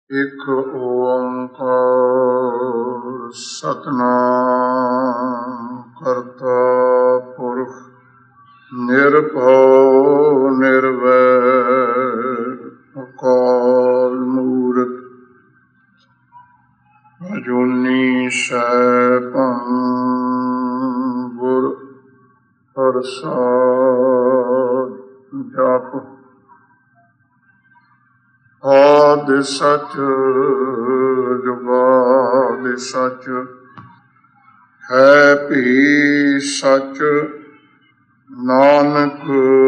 ਇਕ ਓੰਕਾਰ ਸਤਿਨਾਮ ਕਰਤਾ ਪੁਰਖ ਨਿਰਭਉ ਨਿਰਵੈਰ ਅਕਾਲ ਮੂਰਤ ਅਜੂਨੀ ਸੈਭੰ ਗੁਰ ਪ੍ਰਸਾਦਿ ਜਪੁ ਆਦਿ ਸਚ ਜੁਗਾਦਿ ਸਚ ਹੈ ਭੀ ਸਚ ਨਾਨਕ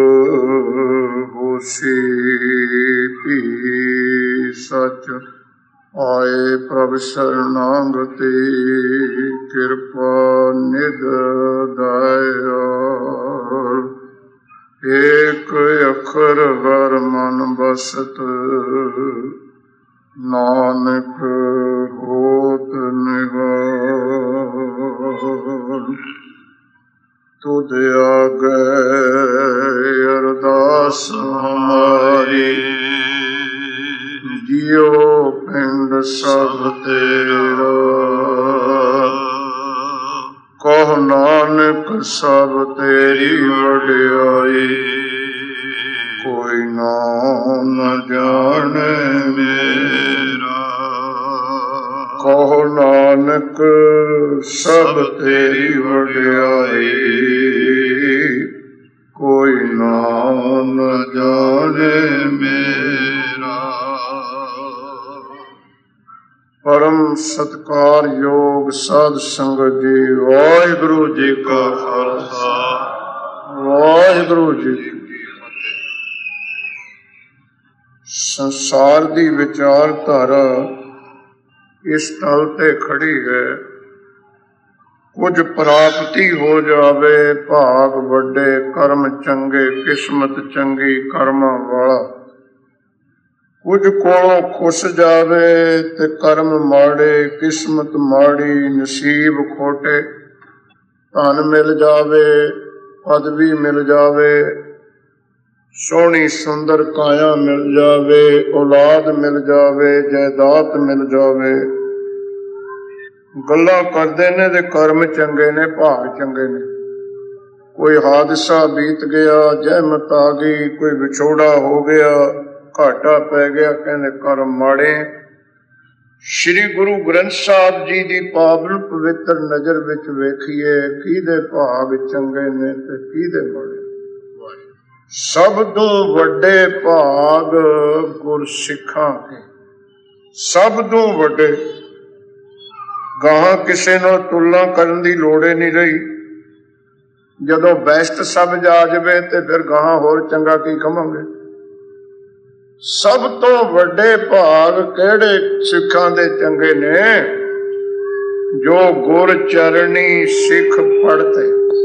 ਹੋਸੀ ਭੀ ਸਚ ਆਏ ਪ੍ਰਭ ਸ਼ਰਨਾਗਤੀ ਕਿਰਪਾ ਨਿਧ ਦਇਆਲ ਏਕ ਅੱਖਰ ਹਰ ਮਨ ਬਸਤ ਨਾਨਕ ਹੋਤ ਨਿਹਾਲ ਤੁਧ ਆਗੇ ਅਰਦਾਸ ਹਮਾਰੀ ਜਿਉ ਪਿੰਡ ਸਭ ਤੇਰਾ ਕਹੁ ਨਾਨਕ ਸਭ ਤੇਰੀ ਵਡਿਆਈ ਕੋਈ ਨਾਮ ਨ ਜਾਣੈ ਮੇਰਾ ਕਹੁ ਨਾਨਕ ਸਭ ਤੇਰੀ ਵਡਿਆਈ ਕੋਈ ਨਾਮ ਨ ਜਾਣੈ ਮੇਰਾ। ਪਰਮ ਸਤਿਕਾਰਯੋਗ ਸਾਧ ਸੰਗਤ ਜੀ, ਵਾਹਿਗੁਰੂ ਜੀ ਕਾ ਖਾਲਸਾ ਵਾਹਿਗੁਰੂ ਜੀ ਕੀ ਫਤਿਹ। ਸੰਸਾਰ ਦੀ ਵਿਚਾਰਧਾਰਾ ਇਸ ਤਲ ਤੇ ਖੜੀ ਹੈ, ਕੁਝ ਪ੍ਰਾਪਤੀ ਹੋ ਜਾਵੇ, ਭਾਗ ਵੱਡੇ, ਕਰਮ ਚੰਗੇ, ਕਿਸਮਤ ਚੰਗੀ ਕਰਮਾਂ ਵਾਲਾ। ਕੁਝ ਕੋਲੋਂ ਖੁੱਸ ਜਾਵੇ ਤੇ ਕਰਮ ਮਾੜੇ, ਕਿਸਮਤ ਮਾੜੀ, ਨਸੀਬ ਖੋਟੇ। ਧਨ ਮਿਲ ਜਾਵੇ, ਪਦਵੀ ਮਿਲ ਜਾਵੇ, ਸੋਹਣੀ ਸੁੰਦਰ ਕਾਇਆ ਮਿਲ ਜਾਵੇ, ਔਲਾਦ ਮਿਲ ਜਾਵੇ, ਜਾਇਦਾਦ ਮਿਲ ਜਾਵੇ। ਗੱਲਾਂ ਕਰਦੇ ਨੇ ਤੇ ਕਰਮ ਚੰਗੇ ਨੇ, ਭਾਗ ਚੰਗੇ ਨੇ। ਕੋਈ ਹਾਦਸਾ ਬੀਤ ਗਿਆ, ਜਹਿਮਤ ਆ ਗਈ, ਕੋਈ ਵਿਛੋੜਾ ਹੋ ਗਿਆ, ਘਾਟਾ ਪੈ ਗਿਆ, ਕਹਿੰਦੇ ਕਰਮ ਮਾੜੇ। ਸ਼੍ਰੀ ਗੁਰੂ ਗ੍ਰੰਥ ਸਾਹਿਬ ਜੀ ਦੀ ਪਾਵਨ ਪਵਿੱਤਰ ਨਜ਼ਰ ਵਿੱਚ ਵੇਖੀਏ, ਕਿਹਦੇ ਭਾਗ ਚੰਗੇ ਨੇ ਤੇ ਕਿਹਦੇ ਮਾੜੇ। ਸਭ ਤੋਂ ਵੱਡੇ ਭਾਗ ਗੁਰਸਿੱਖਾਂ ਦੇ, ਸਭ ਤੋਂ ਵੱਡੇ। ਗਾਹਾਂ ਕਿਸੇ ਨਾਲ ਤੁਲਨਾ ਕਰਨ ਦੀ ਲੋੜ ਹੀ ਨਹੀਂ ਰਹੀ। ਜਦੋਂ ਬੈਸਟ ਸਭ ਜਾ ਜਾਵੇ ਤੇ ਫਿਰ ਗਾਹਾਂ ਹੋਰ ਚੰਗਾ ਕੀ ਕਵਾਂਗੇ। ਸਭ ਤੋਂ ਵੱਡੇ ਭਾਗ ਕਿਹੜੇ ਸਿੱਖਾਂ ਦੇ ਚੰਗੇ ਨੇ? ਜੋ ਗੁਰ ਚਰਣੀ ਸਿੱਖ ਪੜ੍ਹਤੇ,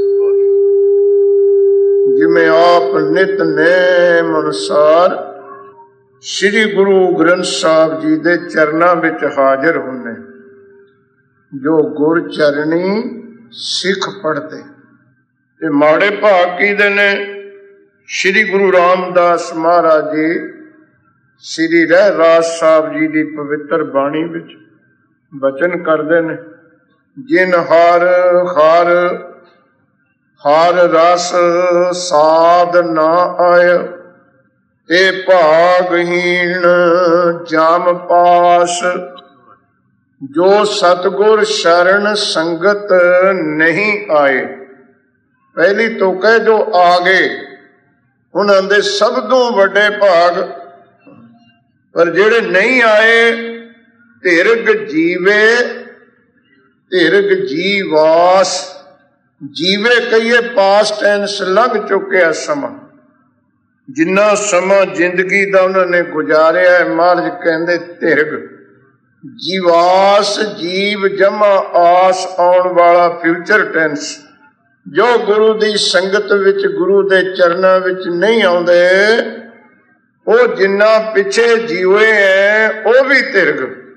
ਜਿਵੇਂ ਆਪ ਨਿਤਨੇਮ ਅਨੁਸਾਰ ਸ੍ਰੀ ਗੁਰੂ ਗ੍ਰੰਥ ਸਾਹਿਬ ਜੀ ਦੇ ਚਰਨਾਂ ਵਿੱਚ ਹਾਜ਼ਰ ਹੁੰਦੇ। ਜੋ ਗੁਰ ਚਰਣੀ ਸਿੱਖ ਪੜ੍ਹਤੇ। ਤੇ ਮਾੜੇ ਭਾਗ ਕਿਹਦੇ ਨੇ? ਸ੍ਰੀ ਗੁਰੂ ਰਾਮਦਾਸ ਮਹਾਰਾਜ ਜੀ ਸ੍ਰੀ ਰਹਿਰਾਸ ਸਾਹਿਬ ਜੀ ਦੀ ਪਵਿੱਤਰ ਬਾਣੀ ਵਿੱਚ ਬਚਨ ਕਰਦੇ ਨੇ, ਜਿਨ ਹਰ ਹਰ ਹਰ ਰਸ ਸਾਧ ਨਾ ਆਇ, ਇਹ ਭਾਗਹੀਣ ਜਮ ਪਾਸ। ਜੋ ਸਤਿਗੁਰ ਸ਼ਰਨ ਸੰਗਤ ਨਹੀਂ ਆਏ, ਪਹਿਲੀ ਤੁਕ ਹੈ ਜੋ ਆ ਗਏ ਉਹਨਾਂ ਦੇ ਸਭ ਤੋਂ ਵੱਡੇ ਭਾਗ। ਪਰ ਜਿਹੜੇ ਨਹੀਂ ਆਏ, ਧਿਰਗ ਜੀਵੇ ਧਿਰਗ ਜੀਵਾਸ। ਜੀਵੇ ਕਹੀਏ ਪਾਸਟ ਟੈਂਸ, ਲੰਘ ਚੁੱਕਿਆ ਸਮਾਂ। ਜਿੰਨਾ ਸਮਾਂ ਜ਼ਿੰਦਗੀ ਦਾ ਉਹਨਾਂ ਨੇ ਗੁਜ਼ਾਰਿਆ ਹੈ, ਮਹਾਰਾਜ ਕਹਿੰਦੇ ਧਿਰਗ ਜੀਵਾਸ। ਜੀਵ ਜਮਾ ਆਸ, ਆਉਣ ਵਾਲਾ ਫਿਊਚਰ ਟੈਂਸ। ਜੋ ਗੁਰੂ ਦੀ ਸੰਗਤ ਵਿੱਚ, ਗੁਰੂ ਦੇ ਚਰਨਾਂ ਵਿੱਚ ਨਹੀਂ ਆਉਂਦੇ, ਉਹ ਜਿੰਨਾ ਪਿੱਛੇ ਜੀਵੇ ਹੈ ਉਹ ਵੀ ਧਿਰਗ।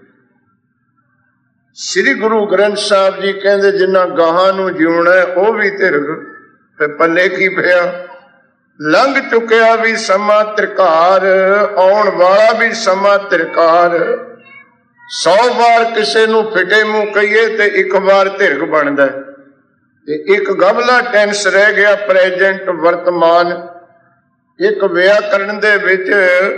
ਸ੍ਰੀ ਗੁਰੂ ਗ੍ਰੰਥ ਸਾਹਿਬ ਜੀ ਕਹਿੰਦੇ ਜਿੰਨਾ ਗਾਹਾਂ ਨੂੰ ਜਿਉਣਾ ਉਹ ਵੀ ਧਿਰਗ। ਤੇ ਪੱਲੇ ਕੀ ਪਿਆ? ਲੰਘ ਚੁੱਕਿਆ ਵੀ ਸਮਾਂ ਤ੍ਰਿਕਾਰ, ਆਉਣ ਵਾਲਾ ਵੀ ਸਮਾਂ ਤ੍ਰਿਕਾਰ। 100 ਵਾਰ ਕਿਸੇ ਨੂੰ ਫਿਟੇ ਮੂੰਹ ਕਹੀਏ ਤੇ ਇੱਕ ਵਾਰ ਧਿਰਗ ਬਣਦਾ। ਤੇ ਇੱਕ ਗਬਲਾ ਟੈਂਸ ਰਹਿ ਗਿਆ, ਪ੍ਰੈਜੈਂਟ ਵਰਤਮਾਨ। ਇੱਕ ਵਿਆਕਰਣ ਦੇ ਵਿੱਚ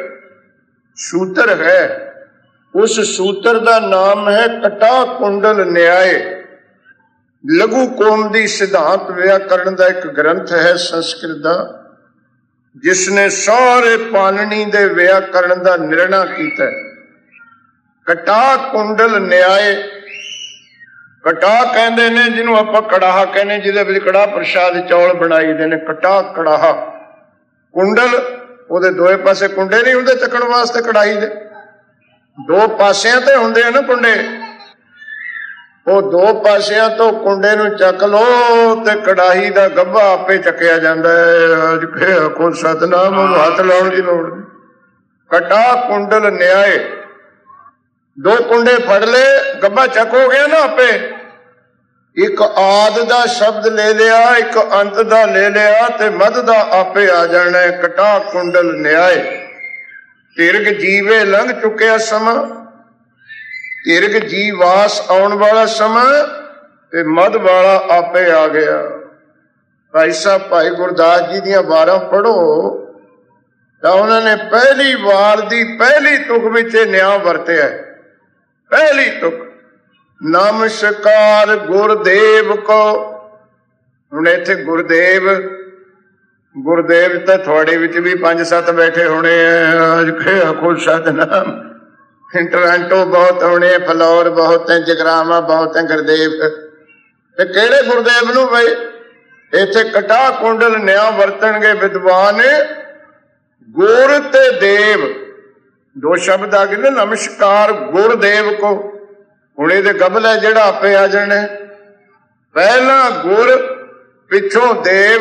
ਸੂਤਰ ਹੈ, ਉਸ ਸੂਤਰ ਦਾ ਨਾਮ ਹੈ ਕਟਾ ਕੁੰਡਲ ਨਿਆਏ। ਲਘੂ ਕੌਮਦੀ ਸਿਧਾਂਤ ਵਿਆਕਰਣ ਦਾ ਇੱਕ ਗ੍ਰੰਥ ਹੈ ਸੰਸਕ੍ਰਿਤ ਦਾ, ਜਿਸ ਨੇ ਸਾਰੇ ਪਾਣਨੀ ਦੇ ਵਿਆਕਰਣ ਦਾ ਨਿਰਣਾ ਕੀਤਾ। ਕਟਾ ਕੁੰਡਲ ਨਿਆਏ, ਕਟਾ ਕਹਿੰਦੇ ਨੇ ਜਿਹਨੂੰ ਆਪਾਂ ਕੜਾਹਾ ਕਹਿੰਦੇ, ਜਿਹਦੇ ਵਿੱਚ ਕੜਾਹ ਪ੍ਰਸ਼ਾਦ ਚੌਲ ਬਣਾਈ ਦੇ ਨੇ, ਕਟਾ ਕੜਾਹਾ। ਕੁੰਡਲ ਉਹਦੇ ਦੋਏ ਪਾਸੇ ਕੁੰਡੇ ਨਹੀਂ ਹੁੰਦੇ ਚੱਕਣ ਵਾਸਤੇ ਕੜਾਹੀ ਦੇ, ਦੋ ਪਾਸਿਆਂ ਤੇ ਹੁੰਦੇ ਆ ਨਾ ਕੁੰਡੇ। ਉਹ ਦੋ ਪਾਸਿਆਂ ਤੋਂ ਕੁੰਡੇ ਨੂੰ ਚੱਕ ਲੋ ਤੇ ਕੜਾਹੀ ਦਾ ਗੱਭਾ ਆਪੇ ਚੱਕਿਆ ਜਾਂਦਾ ਹੈ। ਅੱਜ ਕੋ ਸਤਨਾਮ, ਉਹਨੂੰ ਹੱਥ ਲਾਉਣ ਦੀ ਲੋੜ ਨਹੀਂ। ਕਟਾ ਕੁੰਡਲ ਨਿਆਏ, ਦੋ ਕੁੰਡੇ ਫੜ ਲਏ, ਗੱਭਾ ਚੱਕ ਹੋ ਗਿਆ ਨਾ ਆਪੇ। ਇੱਕ ਆਦ ਦਾ ਸ਼ਬਦ ਲੈ ਲਿਆ, ਇੱਕ ਅੰਤ ਦਾ ਲੈ ਲਿਆ ਤੇ ਮੱਧ ਦਾ ਆਪੇ ਆ ਜਾਣਾ। ਕਟਾ ਕੁੰਡਲ ਨਿਆਏ। ਧਿਰਗ ਜੀਵੇ ਲੰਘ ਚੁੱਕਿਆ ਸਮਾਂ, ਧਿਰਗ ਜੀ ਵਾਸ ਆਉਣ ਵਾਲਾ ਸਮਾਂ ਤੇ ਮੱਧ ਵਾਲਾ ਆਪੇ ਆ ਗਿਆ। ਭਾਈ ਸਾਹਿਬ ਭਾਈ ਗੁਰਦਾਸ ਜੀ ਦੀਆਂ ਵਾਰਾਂ ਪੜ੍ਹੋ ਤਾਂ ਉਹਨਾਂ ਨੇ ਪਹਿਲੀ ਵਾਰ ਦੀ ਪਹਿਲੀ ਤੁਕ ਵਿੱਚ ਇਹ ਨਿਆਂ ਵਰਤਿਆ। ਪਹਿਲੀ ਤੁਕ, ਨਮਸਕਾਰ ਗੁਰਦੇਵ ਕੋ। ਹੁਣ ਇੱਥੇ ਗੁਰਦੇਵ, ਗੁਰਦੇਵ ਤਾਂ ਤੁਹਾਡੇ ਵਿੱਚ ਵੀ 5-7 ਬੈਠੇ ਹੋਣੇ ਆ। ਅੱਜ ਆਖੋ ਸਤਨਾਮ। ਟੋਰਾਂਟੋ ਬਹੁਤ ਹੋਣੇ, ਫਲੌਰ ਬਹੁਤ ਹੈ, ਜਗਰਾਵਾਂ ਬਹੁਤ ਹੈ, ਗੁਰਦੇਵ। ਤੇ ਕਿਹੜੇ ਗੁਰਦੇਵ ਨੂੰ ਬਈ? ਇੱਥੇ ਕਟਾ ਕੁੰਡਲ ਨਿਆਂ ਵਰਤਣਗੇ ਵਿਦਵਾਨ। ਗੁਰ ਤੇ ਦੇਵ ਦੋ ਸ਼ਬਦ ਆ ਗਏ ਨੇ। ਨਮਸਕਾਰ ਗੁਰਦੇਵ ਕੋ, ਹੁਣ ਇਹਦੇ ਗਬਲਾ ਜਿਹੜਾ ਆਪੇ ਆ ਜਾਣੇ। ਪਹਿਲਾਂ ਗੁਰ, ਪਿੱਛੋਂ ਦੇਵ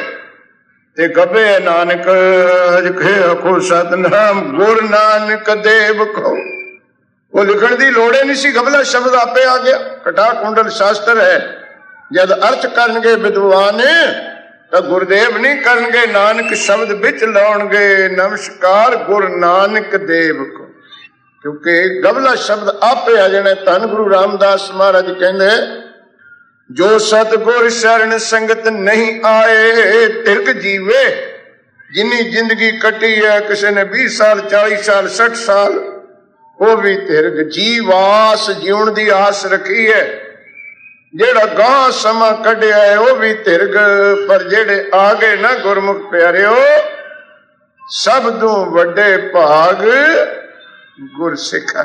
ਤੇ ਗੱਭੇ ਨਾਨਕ। ਆਖੋ ਸਤਨਾਮ। ਗੁਰ ਨਾਨਕ ਦੇਵ ਕੋ, ਉਹ ਲਿਖਣ ਦੀ ਲੋੜ ਹੀ ਨਹੀਂ ਸੀ, ਗਬਲਾ ਸ਼ਬਦ ਆਪੇ ਆ ਗਿਆ। ਕਟਾ ਕੁੰਡਲ ਸ਼ਾਸਤਰ ਹੈ। ਜਦ ਅਰਥ ਕਰਨਗੇ ਵਿਦਵਾਨ ਤਾਂ ਗੁਰਦੇਵ ਨਹੀਂ ਕਰਨਗੇ, ਨਾਨਕ ਸ਼ਬਦ ਵਿੱਚ ਲਾਉਣਗੇ। ਨਮਸਕਾਰ ਗੁਰ ਨਾਨਕ ਦੇਵ ਕੋ, ਕਿਉਂਕਿ ਗਬਲਾ ਸ਼ਬਦ ਆਪੇ ਆ ਜਾਣਾ। ਧੰਨ ਗੁਰੂ ਰਾਮਦਾਸ ਮਹਾਰਾਜ ਕਹਿੰਦੇ, ਜੋ ਸਤਿਗੁਰ ਸ਼ਰਨ ਸੰਗਤ ਨਹੀਂ ਆਏ ਧਿਰਗ ਜੀਵੇ। ਜਿੰਨੀ ਜ਼ਿੰਦਗੀ ਕੱਟੀ ਹੈ, ਕਿਸੇ ਨੇ 20 ਸਾਲ 40 ਸਾਲ 60 ਸਾਲ, ਉਹ ਵੀ ਧਿਰਗ ਜੀਵਾਸ, ਜਿਉਣ ਦੀ ਆਸ ਰੱਖੀ ਹੈ। ਜਿਹੜਾ ਗਾਂ ਸਮਾਂ ਕੱਢਿਆ ਹੈ ਉਹ ਵੀ ਧਿਰਗ। ਪਰ ਜਿਹੜੇ ਆ ਗਏ ਨਾ ਗੁਰਮੁਖ ਪਿਆਰਿਓ, ਸਭ ਤੋਂ ਵੱਡੇ ਭਾਗ ਗੁਰਸਿੱਖਾਂ।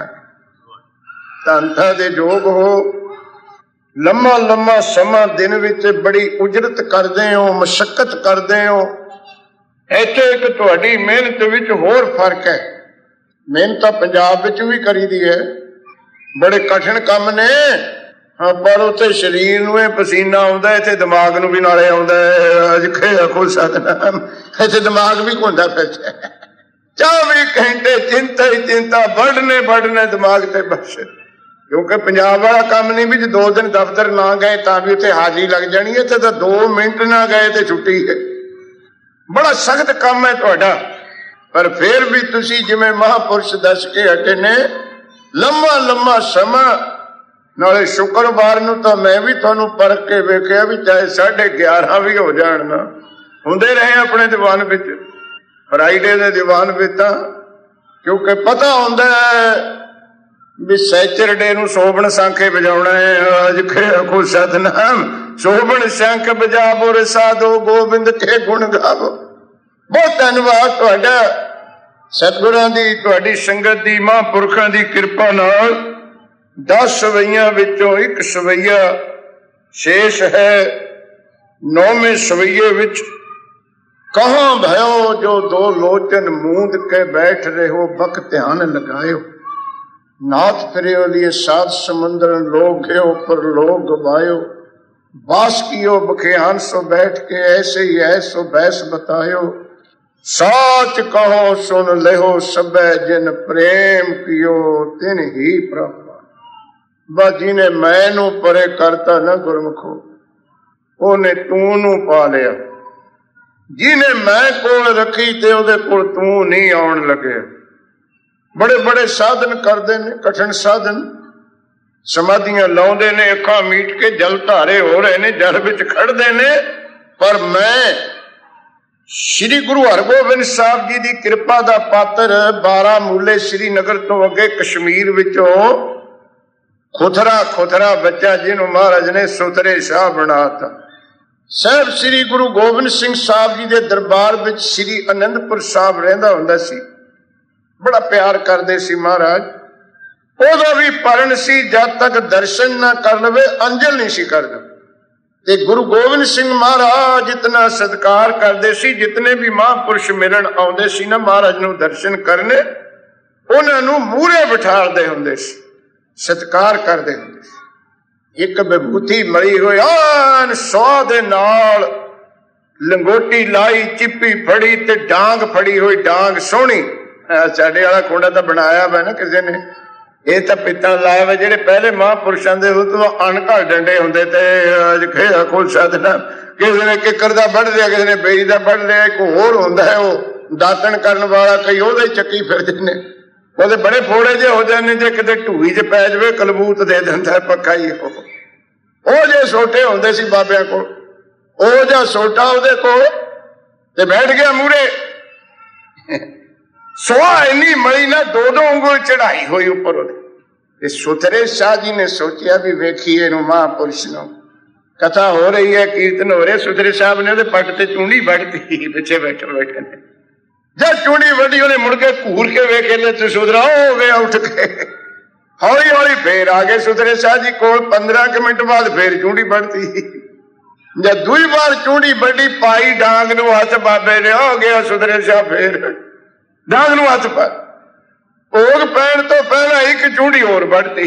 ਧੰਨ ਦੇ ਜੋਗ ਹੋ। ਲੰਮਾ ਲੰਮਾ ਸਮਾਂ ਦਿਨ ਵਿੱਚ ਬੜੀ ਉਜਰਤ ਕਰਦੇ ਹੋ, ਮਸ਼ੱਕਤ ਕਰਦੇ ਹੋ। ਇੱਥੇ ਇੱਕ ਤੁਹਾਡੀ ਮਿਹਨਤ ਵਿੱਚ ਹੋਰ ਫਰਕ ਹੈ। ਮਿਹਨਤ ਤਾਂ ਪੰਜਾਬ ਵਿੱਚ ਵੀ ਕਰੀਦੀ ਹੈ, ਬੜੇ ਕਠਿਨ ਕੰਮ ਨੇ। ਹਾਂ, ਪਰ ਉੱਥੇ ਸਰੀਰ ਨੂੰ ਇਹ ਪਸੀਨਾ ਆਉਂਦਾ, ਇੱਥੇ ਦਿਮਾਗ ਨੂੰ ਵੀ ਨਾਲੇ ਆਉਂਦਾ। ਅੱਜ ਆਖੋ ਸਤਨਾਮ। ਇੱਥੇ ਦਿਮਾਗ ਵੀ ਘੁੰਮਦਾ ਫਿਰਦਾ। 24 ਘੰਟੇ ਚਿੰਤਾ ਹੀ ਚਿੰਤਾ, ਵੱਢਣੇ ਦਿਮਾਗ ਤੇ ਬਸ। ਕਿਉਂਕਿ ਪੰਜਾਬ ਵਾਲਾ ਕੰਮ ਨਹੀਂ ਵੀ ਜੇ 2 ਦਿਨ ਦਫ਼ਤਰ ਨਾ ਗਏ ਤਾਂ ਵੀ ਉੱਥੇ ਹਾਜ਼ਰੀ ਲੱਗ ਜਾਣੀ। ਇੱਥੇ ਤਾਂ 2 ਮਿੰਟ ਨਾ ਗਏ ਤੇ ਛੁੱਟੀ ਹੈ। ਬੜਾ ਸਖਤ ਕੰਮ ਹੈ ਤੁਹਾਡਾ। ਪਰ ਫਿਰ ਵੀ ਤੁਸੀਂ ਜਿਵੇਂ ਮਹਾਂਪੁਰਸ਼ ਦੱਸ ਕੇ ਹਟੇ ਨੇ, ਲੰਮਾ ਲੰਮਾ ਸਮਾਂ। ਨਾਲੇ ਸ਼ੁੱਕਰਵਾਰ ਨੂੰ ਤਾਂ ਮੈਂ ਵੀ ਤੁਹਾਨੂੰ ਪਰਖ ਕੇ ਵੇਖਿਆ ਵੀ ਚਾਹੇ 11:30 ਵੀ ਹੋ ਜਾਣ ਨਾ, ਹੁੰਦੇ ਰਹੇ ਆਪਣੇ ਦੀਵਾਨ ਵਿੱਚ, ਫਰਾਈਡੇ ਦੇ ਦੀਵਾਨ ਵਿੱਚ। ਤਾਂ ਕਿਉਂਕਿ ਪਤਾ ਹੁੰਦਾ ਹੈ ਵੀ ਸੈਚਰਡੇ ਨੂੰ ਸੋਭਣ ਸ਼ੰਖੇ ਵਜਾਉਣਾ ਹੈ। ਅੱਜ ਆਖੋ ਸਤਨਾਮ। ਸੋਭਣ ਸ਼ੰਖ ਵਜਾਵੋ ਰੇ ਸਾਧੋ, ਗੋਬਿੰਦ ਕੇ ਗੁਣ ਗਾਵੋ। ਬਹੁਤ ਧੰਨਵਾਦ ਤੁਹਾਡਾ, ਸਤਿਗੁਰਾਂ ਦੀ, ਤੁਹਾਡੀ ਸੰਗਤ ਦੀ, ਮਹਾਂਪੁਰਖਾਂ ਦੀ ਕਿਰਪਾ ਨਾਲ 10 ਸਵਈਆਂ ਵਿੱਚੋਂ ਇੱਕ ਸਵਈਆ ਸ਼ੇਸ਼ ਹੈ। 9ਵੇਂ ਸਵਈਏ ਵਿੱਚ ਕਹਾਂ ਭਇਓ ਜੋ 2 ਲੋਚਨ ਮੂੰਦ ਕੇ ਬੈਠ ਰਹੇ ਹੋ, ਬਕ ਧਿਆਨ ਲਗਾਇਓ। नाथ फिरे लिए सात समुद्र लोग गयो पर लोग गवायो। बास कियो बखियान सो बैठ के ऐसे ही ऐसो बैस बतायो। साच कहो सुन लेहो सबे जिन प्रेम कियो तिन ही प्राप्त। बाजी ने मैनू परे करता न गुरमुखो, ओने तू नू पा लिया। जिने मैं कोल रखी ते ओदे कोल तू नहीं आउण लगे। बड़े बड़े साधन करते हैं, कठिन साधन, समाधियां लाउंदे ने, अखां मीट के जल धारे हो रहे ने, जल विच खड़दे ने। पर मैं श्री गुरु हरगोबिंद साहब जी की कृपा का पात्र, बारामूले श्रीनगर तो अगे कश्मीर विचों खुथरा खुथरा बच्चा जिन्हों महाराज ने सुथरे शाह बनाता। साहब श्री गुरु गोबिंद सिंह साहब जी के दरबार विच श्री आनंदपुर साहब रहिंदा हुंदा सी, बड़ा प्यार करते सी महाराज। ओदा भी परण सी, जब तक दर्शन ना कर लवे अंजल नहीं सी करदा। ते गुरु गोबिंद सिंह महाराज इतना सत्कार करते सी, जितने भी महापुरुष मिलन आउंदे सी ना महाराज नूं दर्शन करने, उन्हां नूं मूहरे बिठालदे हुंदे सी, सत्कार करते हुंदे सी। एक विभूति मली हुई आन सौह दे नाल लंगोटी लाई, चिप्पी फड़ी ते डांग फड़ी हुई, डांग सोहनी। साडे वाला कुंडा तो बनाया वा ना किसी ने, ये तो पित्तल लाया वा। जेडे पहले महापुरुषों के उतो अणघड़ डंडे होंदे ते अज खेड़ा खोल साधना, किसी ने किकर दा बढ़ लिया, किसी ने बेरी दा बढ़ लिया, एक होर होंदा है वो दातन करने वाला, कई ओहदे चक्की फिरदे ने, ਉਹਦੇ बड़े फोड़े जे हो जाने, जे किते ढूई च पै जावे कलबूत दे दिंदा पक्का ही। ਉਹ ਜੇ ਸੋਟੇ ਹੁੰਦੇ ਸੀ ਬਾਬਿਆਂ ਕੋਲ, ਉਹ ਜਾਂ ਸੋਟਾ ਉਹਦੇ ਕੋਲ ਤੇ ਬੈਠ ਗਿਆ ਮੂਹਰੇ। ਸੁਆਹ ਇੰਨੀ ਮਲੀ ਨਾ, ਦੋ ਦੋ ਉਂਗਲ ਚੜਾਈ ਹੋਈ ਉੱਪਰ ਉਹਦੇ। ਤੇ ਸੁਥਰੇ ਸ਼ਾਹ ਜੀ ਨੇ ਸੋਚਿਆ ਵੀ ਵੇਖੀਏ ਇਹਨੂੰ ਮਹਾਂਪੁਰਸ਼ ਨੂੰ, ਕਥਾ ਹੋ ਰਹੀ ਹੈ, ਕੀਰਤਨ ਹੋ ਰਿਹਾ। ਸੁਥਰੇ ਸਾਹਿਬ ਨੇ ਉਹਦੇ ਪੱਟ ਤੇ ਚੂੰਡੀ ਵੱਢਤੀ, ਪਿੱਛੇ ਬੈਠੇ ਬੈਠੇ ਨੇ। जब चूड़ी वड्डी उन्हें मुड़ के घूर के वेखे ले, सुधरा हो गया उठ के। हौली हौली फिर आ गए सुथरे शाह जी को। 15 मिनट बाद फिर चूड़ी बढ़ती। जब दूई बार चूड़ी बढ़ी, पाई डांग नूं हथ बाबे ने, हो गया सुथरे शाह फिर डांग नूं हथ पा। भोग पैण तो पहला एक चूड़ी होर बढ़ती।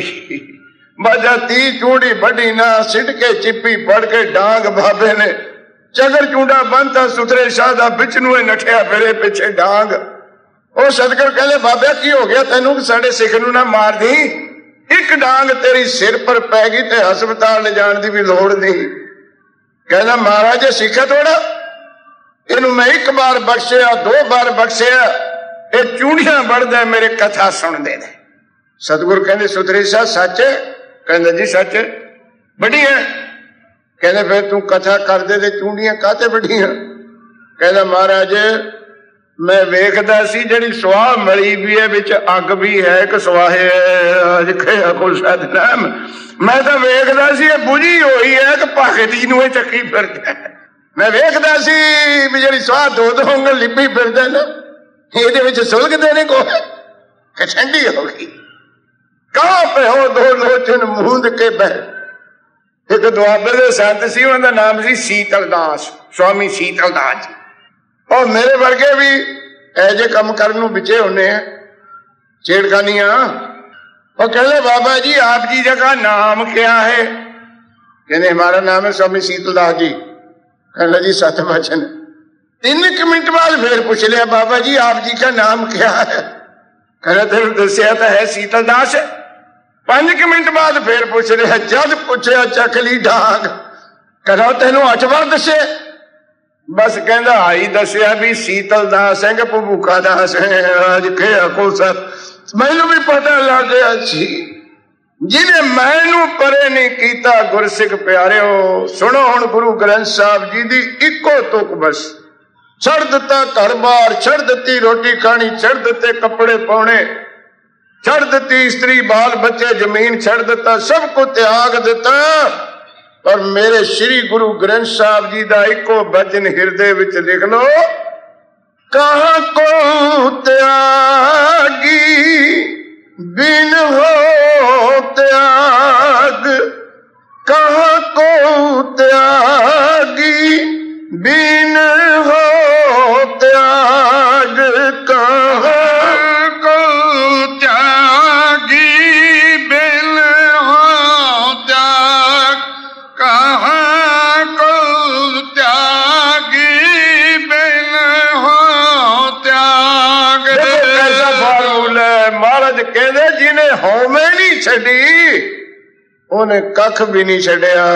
बजा 30 चूड़ी बढ़ी ना, सिट के चिप्पी पड़ के डांग बाबे ने चगर चूंडा बनता। सुथरे शाह दा बिच नूं नठिया फिरे पिछे डांग। ਉਹ ਸਤਿਗੁਰ ਕਹਿੰਦੇ ਬਾਬਿਆ ਕੀ ਹੋ ਗਿਆ ਤੈਨੂੰ ਕਿ ਸਾਡੇ ਸਿੱਖ ਨੂੰ ਨਾ ਮਾਰ ਦੀ, ਇੱਕ ਡਾਂਗ ਤੇਰੀ ਸਿਰ ਪਰ ਪੈ ਗਈ ਤੇ ਹਸਪਤਾਲ ਲੈ ਜਾਣ ਦੀ ਵੀ ਲੋੜ ਨਹੀਂ। ਕਹਿੰਦਾ ਮਹਾਰਾਜ ਸਿੱਖਿਆ ਥੋੜਾ, ਇਹਨੂੰ ਮੈਂ ਇੱਕ ਵਾਰ ਬਖਸ਼ਿਆ, 2 ਬਾਰ ਬਖਸ਼ਿਆ, ਇਹ ਚੂੜੀਆਂ ਵੜਦਾ ਮੇਰੇ ਕਥਾ ਸੁਣਦੇ ਨੇ। ਸਤਿਗੁਰ ਕਹਿੰਦੇ ਸੁਥਰੇ ਸ਼ਾਹ ਸੱਚ? ਕਹਿੰਦਾ ਜੀ ਸੱਚ। ਬੜੀ ਹੈ? ਕਹਿੰਦੇ ਫਿਰ ਤੂੰ ਕਥਾ ਕਰਦੇ ਤੇ ਚੂੜੀਆਂ ਕਾਹਤੇ ਵੱਡੀਆਂ? ਕਹਿੰਦਾ ਮਹਾਰਾਜ ਮੈਂ ਵੇਖਦਾ ਸੀ ਜਿਹੜੀ ਸੁਆਹ ਮਲੀ ਵੀ ਹੈ, ਵਿੱਚ ਅੱਗ ਵੀ ਹੈ, ਇੱਕ ਸੁਆਹੇ ਖਿਆ ਕੋਲ ਸਤਨਾਮ। ਮੈਂ ਤਾਂ ਵੇਖਦਾ ਸੀ ਇਹ ਬੁਝੀ ਹੋਈ ਹੈ ਕਿ ਭਗਤੀ ਨੂੰ ਇਹ ਚੱਕੀ ਫਿਰਦਾ। ਮੈਂ ਵੇਖਦਾ ਸੀ ਵੀ ਜਿਹੜੀ ਸੁਆਹ 2 ਉਂਗਲ ਲਿਪੀ ਫਿਰਦਾ ਨਾ, ਇਹਦੇ ਵਿੱਚ ਸੁਲਗਦੇ ਨੇ ਕੋਈ ਕਿ ਠੰਡੀ ਹੋ ਗਈ। ਕਾਹ ਪਿਓ 2 ਲੋਚਨ ਮੂੰਦ ਕੇ ਬਹਿ। ਇੱਕ ਦੁਆਬੇ ਦੇ ਸੰਤ ਸੀ, ਉਹਨਾਂ ਦਾ ਨਾਮ ਸੀ ਸੀਤਲ ਦਾਸ, ਸਵਾਮੀ ਸੀਤਲ ਦਾਸ ਜੀ। और मेरे वर्गे भी ऐसे कम करने नूं बिचे होने हैं, छेड़खानियां। और कहते बाबा जी आप जी का नाम क्या है? कहते हमारा नाम है स्वामी शीतलदास जी। कहना जी सत वचन। 3 मिनट बाद फिर पूछ लिया बाबा जी आप जी का नाम क्या है? कहना तेरे दसिया तो है शीतलदास। 5 मिनट बाद फिर पूछ लिया, जद पूछया चक ली डांग। कहना तेनों 8 बार दसे? बस कहता आई दसिया भी शीतलदास है कि भभूखा दास है। अज खेड़ा कोसा मैनू भी पता लग गया सी, जिन्हें मैनू परे नहीं कीता गुरसिख प्यारिओ। सुनो हुण गुरु ग्रंथ साहब जी दी इको तुक बस। छड़ दिता घर बार, छड़ दिती रोटी खानी, छड़ दिते कपड़े पाने, छड़ दिती स्त्री बाल बच्चे, जमीन छड़ दिता, सब को त्याग दिता। पर मेरे श्री गुरु ग्रंथ साहब जी का इको वचन हिरदे विच लिख लो, कहां को त्यागी बिन हो त्याग। कहां को त्यागी बिन हो त्याग। कहां को त्यागी बिन हो त्याग। कहां को त्यागी बिन हो त्याग। कैसा फार्मूला है महाराज कहते, जिन्हें हौमे नहीं छड़ी उन्हें कख भी नहीं छड़िया।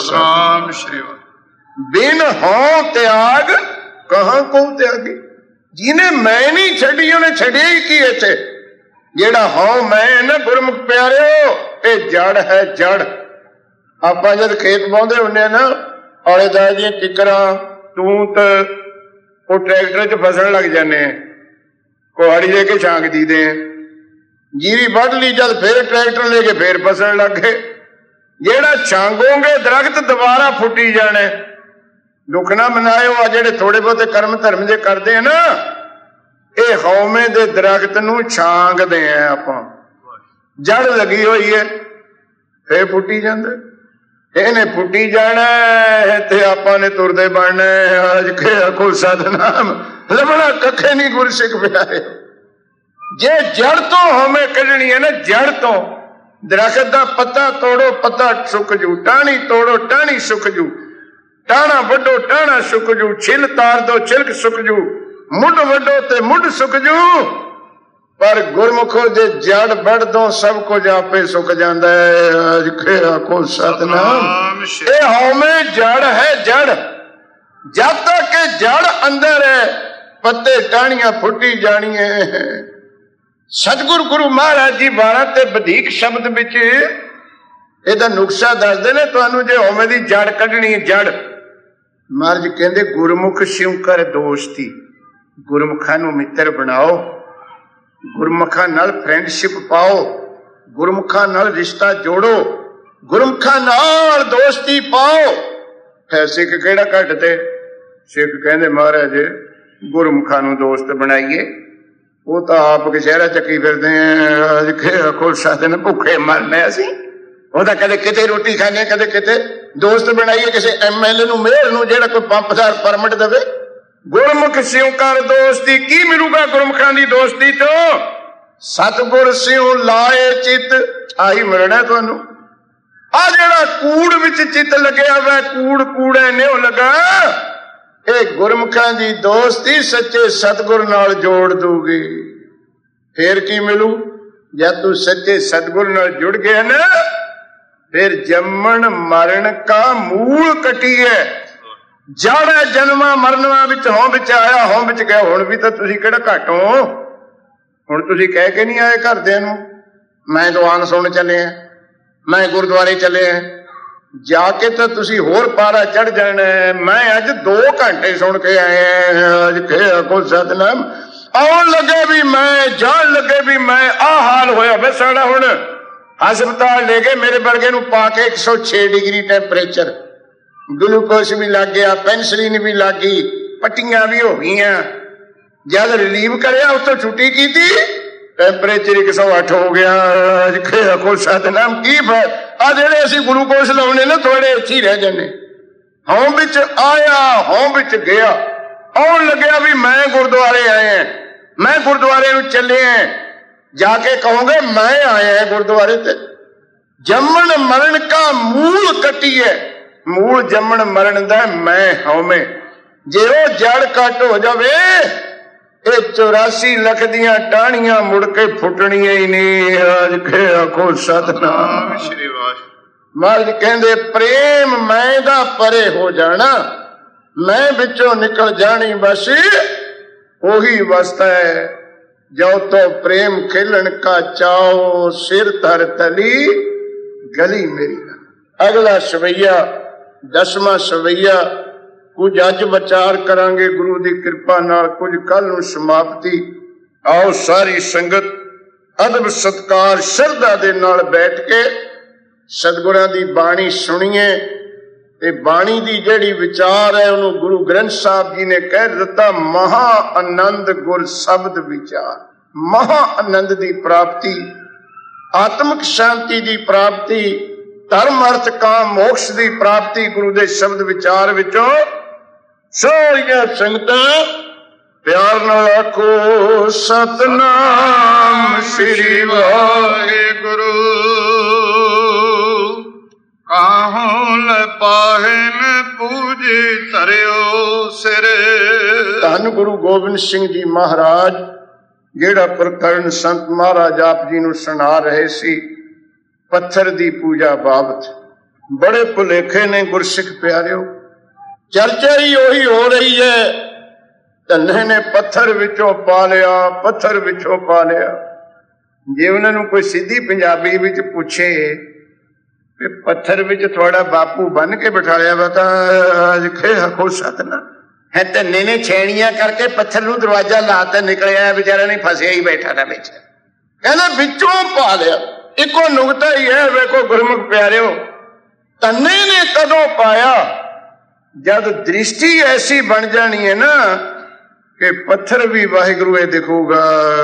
बिन हो त्याग कहां को त्यागी। ਜਿਹਨੇ ਮੈਂ ਨਹੀਂ ਛੱਡੀ ਉਹਨੇ ਛੱਡਿਆ ਹੀ ਕੀ ਇੱਥੇ। ਜਿਹੜਾ ਹਉ ਮੈਂ ਨਾ ਗੁਰਮੁਖ ਪਿਆਰਿਓ, ਇਹ ਜੜ ਹੈ ਜੜ। ਆਪਾਂ ਜਦ ਖੇਤ ਵਾਹੁੰਦੇ ਹੁੰਦੇ ਆ ਨਾ, ਆਲੇ ਦੁਆਲੇ ਦੀਆਂ ਕਿੱਕਰਾਂ ਤੂਤ ਉਹ ਟਰੈਕਟਰ 'ਚ ਫਸਣ ਲੱਗ ਜਾਂਦੇ ਆ, ਕੁਹਾੜੀ ਲੈ ਕੇ ਛਾਂਕ ਦੀਦੇ ਆ। ਜੀਰੀ ਵੱਢ ਲਈ, ਜਦ ਫੇਰ ਟਰੈਕਟਰ ਲੈ ਕੇ ਫੇਰ ਫਸਣ ਲੱਗ ਗਏ। ਜਿਹੜਾ ਛਾਂਗੋਗੇ ਦਰਖਤ ਦੁਬਾਰਾ ਫੁੱਟੀ ਜਾਣੇ। ਦੁੱਖ ਨਾ ਮਨਾਇਓ। ਆ ਜਿਹੜੇ ਥੋੜੇ ਬਹੁਤੇ ਕਰਮ ਧਰਮ ਜੇ ਕਰਦੇ ਆ ਨਾ, ਇਹ ਹਉਮੈ ਦੇ ਦਰਖਤ ਨੂੰ ਛਾਂਗਦੇ ਆ ਆਪਾਂ। ਜੜ ਲੱਗੀ ਹੋਈ ਹੈ, ਫੇਰ ਫੁੱਟੀ ਜਾਂਦੇ। ਇਹਨੇ ਫੁੱਟੀ ਜਾਣਾ ਤੇ ਆਪਾਂ ਨੇ ਤੁਰਦੇ ਬਣਨਾ। ਅੱਜ ਕੇ ਆਖੋ ਸਤਿਨਾਮ, ਲੱਭਣਾ ਕੱਖੇ ਨਹੀਂ ਗੁਰਸਿੱਖ ਪਿਆਰੇ। ਜੇ ਜੜ ਤੋਂ ਹਉਮੈ ਕੱਢਣੀ ਹੈ ਨਾ, ਜੜ ਤੋਂ ਦਰਖਤ ਦਾ ਪੱਤਾ ਤੋੜੋ ਪੱਤਾ ਸੁੱਕ ਜੂ, ਟਾਹਣੀ ਤੋੜੋ ਟਾਹਣੀ ਸੁੱਕ ਜੂ, ਟਾਹਣਾ ਵੱਢੋ ਟਾਹਣਾ ਸੁੱਕ ਜੂ, ਛਿੱਲ ਤਾਰ ਦੋ ਛਿਲਕ ਸੁੱਕ ਜੂ, ਮੁੱਢ ਵੱਢੋ ਤੇ ਮੁੱਢ ਸੁੱਕ ਜੂ। ਪਰ ਗੁਰਮੁਖੋ ਜੇ ਜੜ ਵੱਢ ਦੋ ਸਭ ਕੁਝ ਆਪੇ ਸੁੱਕ ਜਾਂਦਾ ਹੈ। ਅੱਜ ਕੇ ਆਖੋ ਸਤਿਨਾਮ। ਇਹ ਹਉਮੈ ਜੜ ਹੈ ਜੜ। ਜਦ ਤੱਕ ਇਹ ਜੜ ਅੰਦਰ ਹੈ, ਪੱਤੇ ਟਾਹਣੀਆਂ ਫੁੱਟੀ ਜਾਣੀਆਂ। ਸਤਿਗੁਰੂ ਗੁਰੂ ਮਹਾਰਾਜ ਜੀ 12 ਤੇ ਵਧੀਕ ਸ਼ਬਦ ਵਿੱਚ ਇਹਦਾ ਨੁਕਸਾ ਦੱਸਦੇ ਨੇ ਤੁਹਾਨੂੰ। ਜੇ ਹਉਮੈ ਦੀ ਜੜ ਕੱਢਣੀ ਹੈ, ਜੜ ਮਹਾਰਾਜ ਕਹਿੰਦੇ ਗੁਰਮੁਖ ਸਿਉ ਕਰ ਦੋਸਤੀ। ਗੁਰਮੁਖਾਂ ਨੂੰ ਮਿੱਤਰ ਬਣਾਓ, ਗੁਰਮੁਖਾਂ ਨਾਲ ਫਰੈਂਡਸ਼ਿਪ ਪਾਓ, ਗੁਰਮੁਖਾਂ ਨਾਲ ਰਿਸ਼ਤਾ ਜੋੜੋ, ਗੁਰਮੁਖਾਂ ਨਾਲ ਦੋਸਤੀ ਪਾਓ। ਹੈ ਸਿੱਖ ਕਿਹੜਾ ਘੱਟ ਤੇ? ਸਿੱਖ ਕਹਿੰਦੇ ਮਹਾਰਾਜ ਗੁਰਮੁਖਾਂ ਨੂੰ ਦੋਸਤ ਬਣਾਈਏ। ਉਹ ਤਾਂ ਆਪ ਕਚਹਿਰਾ ਚੱਕੀ ਫਿਰਦੇ ਆ। ਅੱਜ ਆਖੋ ਸਾਧਨ ਭੁੱਖੇ ਮਰਨੇ ਅਸੀਂ। ਉਹ ਤਾਂ ਕਦੇ ਕਿਤੇ ਰੋਟੀ ਖਾਣੇ, ਕਦੇ ਕਿਤੇ। ਦੋਸਤ ਬਣਾਈਏ ਕਿਸੇ MLA ਨੂੰ, ਮੇਅਰ ਨੂੰ, ਜਿਹੜਾ ਕੋਈ ਪੰਪਦਾਰ ਪਰਮਿਟ ਦੇਵੇ। ਗੁਰਮੁਖ ਸਿਉ ਕਰ ਦੋਸਤੀ। ਕੀ ਮਿਲੂਗਾ ਗੁਰਮੁਖਾਂ ਦੀ ਦੋਸਤੀ ਤੋਂ? ਸਤਿਗੁਰ ਸਿਉ ਲਾਏ ਚਿੱਤ। ਆਹੀ ਮਿਲਣਾ ਤੁਹਾਨੂੰ। ਆ ਜਿਹੜਾ ਕੂੜ ਵਿੱਚ ਚਿੱਤ ਲੱਗਿਆ ਵਾ, ਕੂੜ ਕੂੜੇ ਨਿਉ ਲੱਗਾ, ਇਹ ਗੁਰਮੁਖਾਂ ਦੀ ਦੋਸਤੀ ਸੱਚੇ ਸਤਿਗੁਰ ਨਾਲ ਜੋੜ ਦੂਗੀ। ਫੇਰ ਕੀ ਮਿਲੂ? ਜਦ ਤੂੰ ਸੱਚੇ ਸਤਿਗੁਰ ਨਾਲ ਜੁੜ ਗਿਆ ਨਾ, ਫਿਰ ਜੰਮਣ ਮਰਨ ਕਾ ਮੂਲ ਕਟੀਏ। ਜੜ ਹੈ ਜਨਮਾਂ ਮਰਨਾਂ ਵਿੱਚ, ਹੋਂ ਵਿੱਚ ਆਇਆ ਹੋਂ ਵਿੱਚ ਗਿਆ। ਹੁਣ ਵੀ ਤਾਂ ਤੁਸੀਂ ਕਿਹੜਾ ਘੱਟ ਹੋ? ਹੁਣ ਤੁਸੀਂ ਕਹਿ ਕੇ ਨਹੀਂ ਆਏ ਘਰਦਿਆਂ ਨੂੰ ਮੈਂ ਦੁਆਨ ਸੁਣ ਚੱਲੇ ਆ, ਮੈਂ ਗੁਰਦੁਆਰੇ ਚੱਲੇ ਆ। ਜਾ ਕੇ ਤਾਂ ਤੁਸੀਂ ਹੋਰ ਪਾਰਾ ਚੜ ਜਾਣਾ। ਮੈਂ ਅੱਜ 2 ਘੰਟੇ ਸੁਣ ਕੇ ਆਇਆ। ਅੱਜ ਕੋ ਸਤਿਨਾਮ। ਆਉਣ ਲੱਗੇ ਵੀ ਮੈਂ, ਜਾਣ ਲੱਗੇ ਵੀ ਮੈਂ। ਆਹ ਹਾਲ ਹੋਇਆ ਵੇ ਸਾਡਾ। ਹੁਣ ਹਸਪਤਾਲ ਲੈ ਗਏ ਮੇਰੇ ਵਰਗੇ ਨੂੰ ਪਾ ਕੇ 106 ਡਿਗਰੀ ਟੈਂਪਰੇਚਰ। ਗਲੂਕੋਸ ਵੀ ਲੱਗ ਗਿਆ, ਪੈਨਸਲੀਨ ਵੀ ਲੱਗ ਗਈ, ਪੱਟੀਆਂ ਵੀ ਹੋ ਗਈਆਂ। ਜਦ ਰਿਲੀਵ ਕਰਿਆ ਉੱਥੋਂ ਛੁੱਟੀ ਕੀਤੀ, ਟੈਂਪਰੇਚਰ 108 ਹੋ ਗਿਆ। ਅੱਜ ਕੋ ਸਤਿਨਾਮ। ਕੀ ਫਾਇਦਾ? ਆ ਜਿਹੜੇ ਅਸੀਂ ਗਲੂਕੋਸ ਲਾਉਣੇ ਨਾ, ਥੋੜੇ ਇੱਥੇ ਹੀ ਰਹਿ ਜਾਂਦੇ। ਹੋਂ ਵਿੱਚ ਆਇਆ, ਹੋਂ ਵਿੱਚ ਗਿਆ। ਆਉਣ ਲੱਗਿਆ ਵੀ ਮੈਂ ਗੁਰਦੁਆਰੇ ਆਇਆ, ਮੈਂ ਗੁਰਦੁਆਰੇ ਨੂੰ ਚੱਲੇ ਆ। ਜਾ ਕੇ ਕਹੋਗੇ ਮੈਂ ਆਇਆ ਗੁਰਦੁਆਰੇ ਤੇ। ਜੰਮਣ ਮਰਨ ਕਾ ਮੂਲ ਕੱਟੀਏ। ਮੂਲ ਜੰਮਣ ਮਰਨ ਦਾ ਮੈਂ ਹਉਮੈ। ਜੇ ਉਹ ਜੜ ਕੱਟ ਹੋ ਜਾਵੇ, ਇਹ 84 ਲੱਖ ਦੀਆਂ ਟਾਹਣੀਆਂ ਮੁੜ ਕੇ ਫੁੱਟਣੀਆਂ ਹੀ ਨਹੀਂ। ਅੱਜ ਕੇ ਆਖੋ ਸਤਿਨਾਮ ਸ੍ਰੀ ਵਾਹਿਗੁਰੂ। ਮਹਾਰਾਜ ਕਹਿੰਦੇ ਪ੍ਰੇਮ ਮੈਂ ਦਾ ਪਰੇ ਹੋ ਜਾਣਾ, ਮੈਂ ਵਿੱਚੋਂ ਨਿਕਲ ਜਾਣੀ। ਬਸ ਉਹੀ ਅਵਸਥਾ ਹੈ ਜੋ ਤੋ ਪ੍ਰੇਮ ਖੇਲਣ ਕਾ ਚਾਓ, ਸਿਰ ਧਰ ਤਲੀ ਗਲੀ ਮੇਰੀ। ਅਗਲਾ ਸਵਈਆ 10ਵਾਂ ਸਵਈਆ ਕੁਝ ਅੱਜ ਵਿਚਾਰ ਕਰਾਂਗੇ ਗੁਰੂ ਦੀ ਕਿਰਪਾ ਨਾਲ, ਕੁਝ ਕੱਲ ਨੂੰ ਸਮਾਪਤੀ। ਆਓ ਸਾਰੀ ਸੰਗਤ ਅਦਬ ਸਤਕਾਰ ਸ਼ਰਧਾ ਦੇ ਨਾਲ ਬੈਠ ਕੇ ਸਤਿਗੁਰਾਂ ਦੀ ਬਾਣੀ ਸੁਣੀਏ। ਤੇ ਬਾਣੀ ਦੀ ਜਿਹੜੀ ਵਿਚਾਰ ਹੈ ਉਹਨੂੰ ਗੁਰੂ ਗ੍ਰੰਥ ਸਾਹਿਬ ਜੀ ਨੇ ਕਹਿ ਦਿੱਤਾ, ਮਹਾ ਆਨੰਦ ਗੁਰ ਸ਼ਬਦ ਵਿਚਾਰ। ਮਹਾ ਆਨੰਦ ਦੀ ਪ੍ਰਾਪਤੀ, ਆਤਮਿਕ ਸ਼ਾਂਤੀ ਦੀ ਪ੍ਰਾਪਤੀ, ਧਰਮ ਅਰਥ ਕਾਮ ਮੋਕਸ਼ ਦੀ ਪ੍ਰਾਪਤੀ ਗੁਰੂ ਦੇ ਸ਼ਬਦ ਵਿਚਾਰ ਵਿੱਚੋਂ। ਸਾਰੀਆਂ ਸੰਗਤਾਂ ਪਿਆਰ ਨਾਲ ਆਖੋ ਸਤਨਾਮ ਸ੍ਰੀ ਵਾਹਿਗੁਰੂ। ਕਾਹੋਂ ਲੈ ਪਾਹਨ ਪੂਜੀ ਧਰਿਓ ਸਿਰ। ਧੰਨ ਗੁਰੂ ਗੋਬਿੰਦ ਸਿੰਘ ਜੀ ਮਹਾਰਾਜ ਜਿਹੜਾ ਪ੍ਰਕਰਨ ਸੰਤ ਮਹਾਰਾਜ ਆਪ ਜੀ ਨੂੰ ਸੁਣਾ ਰਹੇ ਸੀ ਪੱਥਰ ਦੀ ਪੂਜਾ ਬਾਬਤ, ਬੜੇ ਭੁਲੇਖੇ ਨੇ ਗੁਰਸਿੱਖ ਪਿਆਰਿਓ। ਚਰਚਾ ਹੀ ਉਹੀ ਹੋ ਰਹੀ ਹੈ। ਧੰਨੇ ਨੇ ਪੱਥਰ ਵਿੱਚੋਂ ਪਾ ਲਿਆ, ਪੱਥਰ ਵਿੱਚੋਂ ਪਾ ਲਿਆ। ਜੇ ਉਹਨਾਂ ਨੂੰ ਕੋਈ ਸਿੱਧੀ ਪੰਜਾਬੀ ਵਿੱਚ ਪੁੱਛੇ ਕਿ ਪੱਥਰ ਵਿੱਚ ਤੁਹਾਡਾ ਬਾਪੂ ਬੰਨ ਕੇ ਬਿਠਾਇਆ ਵਾ ਤਾਂ ਅੱਜ ਖੇਹਾ ਖੋ ਸਕਦਾ ਹੈ। ਧੰਨੇ ਨੇ ਛੇੜੀਆਂ ਕਰਕੇ ਪੱਥਰ ਨੂੰ ਦਰਵਾਜ਼ਾ ਲਾਤਾ, ਨਿਕਲਿਆ ਵਿਚਾਰਾ ਨਹੀਂ ਫਸਿਆ ਹੀ ਬੈਠਾ ਨਾ ਵਿੱਚ। ਕਹਿੰਦਾ ਵਿੱਚੋਂ ਪਾ ਲਿਆ। ਇੱਕੋ ਨੁਕਤਾ ਹੀ ਹੈ, ਵੇਖੋ ਗੁਰਮੁਖ ਪਿਆਰਿਓ, ਧੰਨੇ ਨੇ ਕਦੋਂ ਪਾਇਆ? ਜਦ ਦ੍ਰਿਸ਼ਟੀ ਐਸੀ ਬਣ ਜਾਣੀ ਹੈ ਨਾ ਕਿ ਪੱਥਰ ਵੀ ਵਾਹਿਗੁਰੂ ਇਹ ਦਿਖੂਗਾ।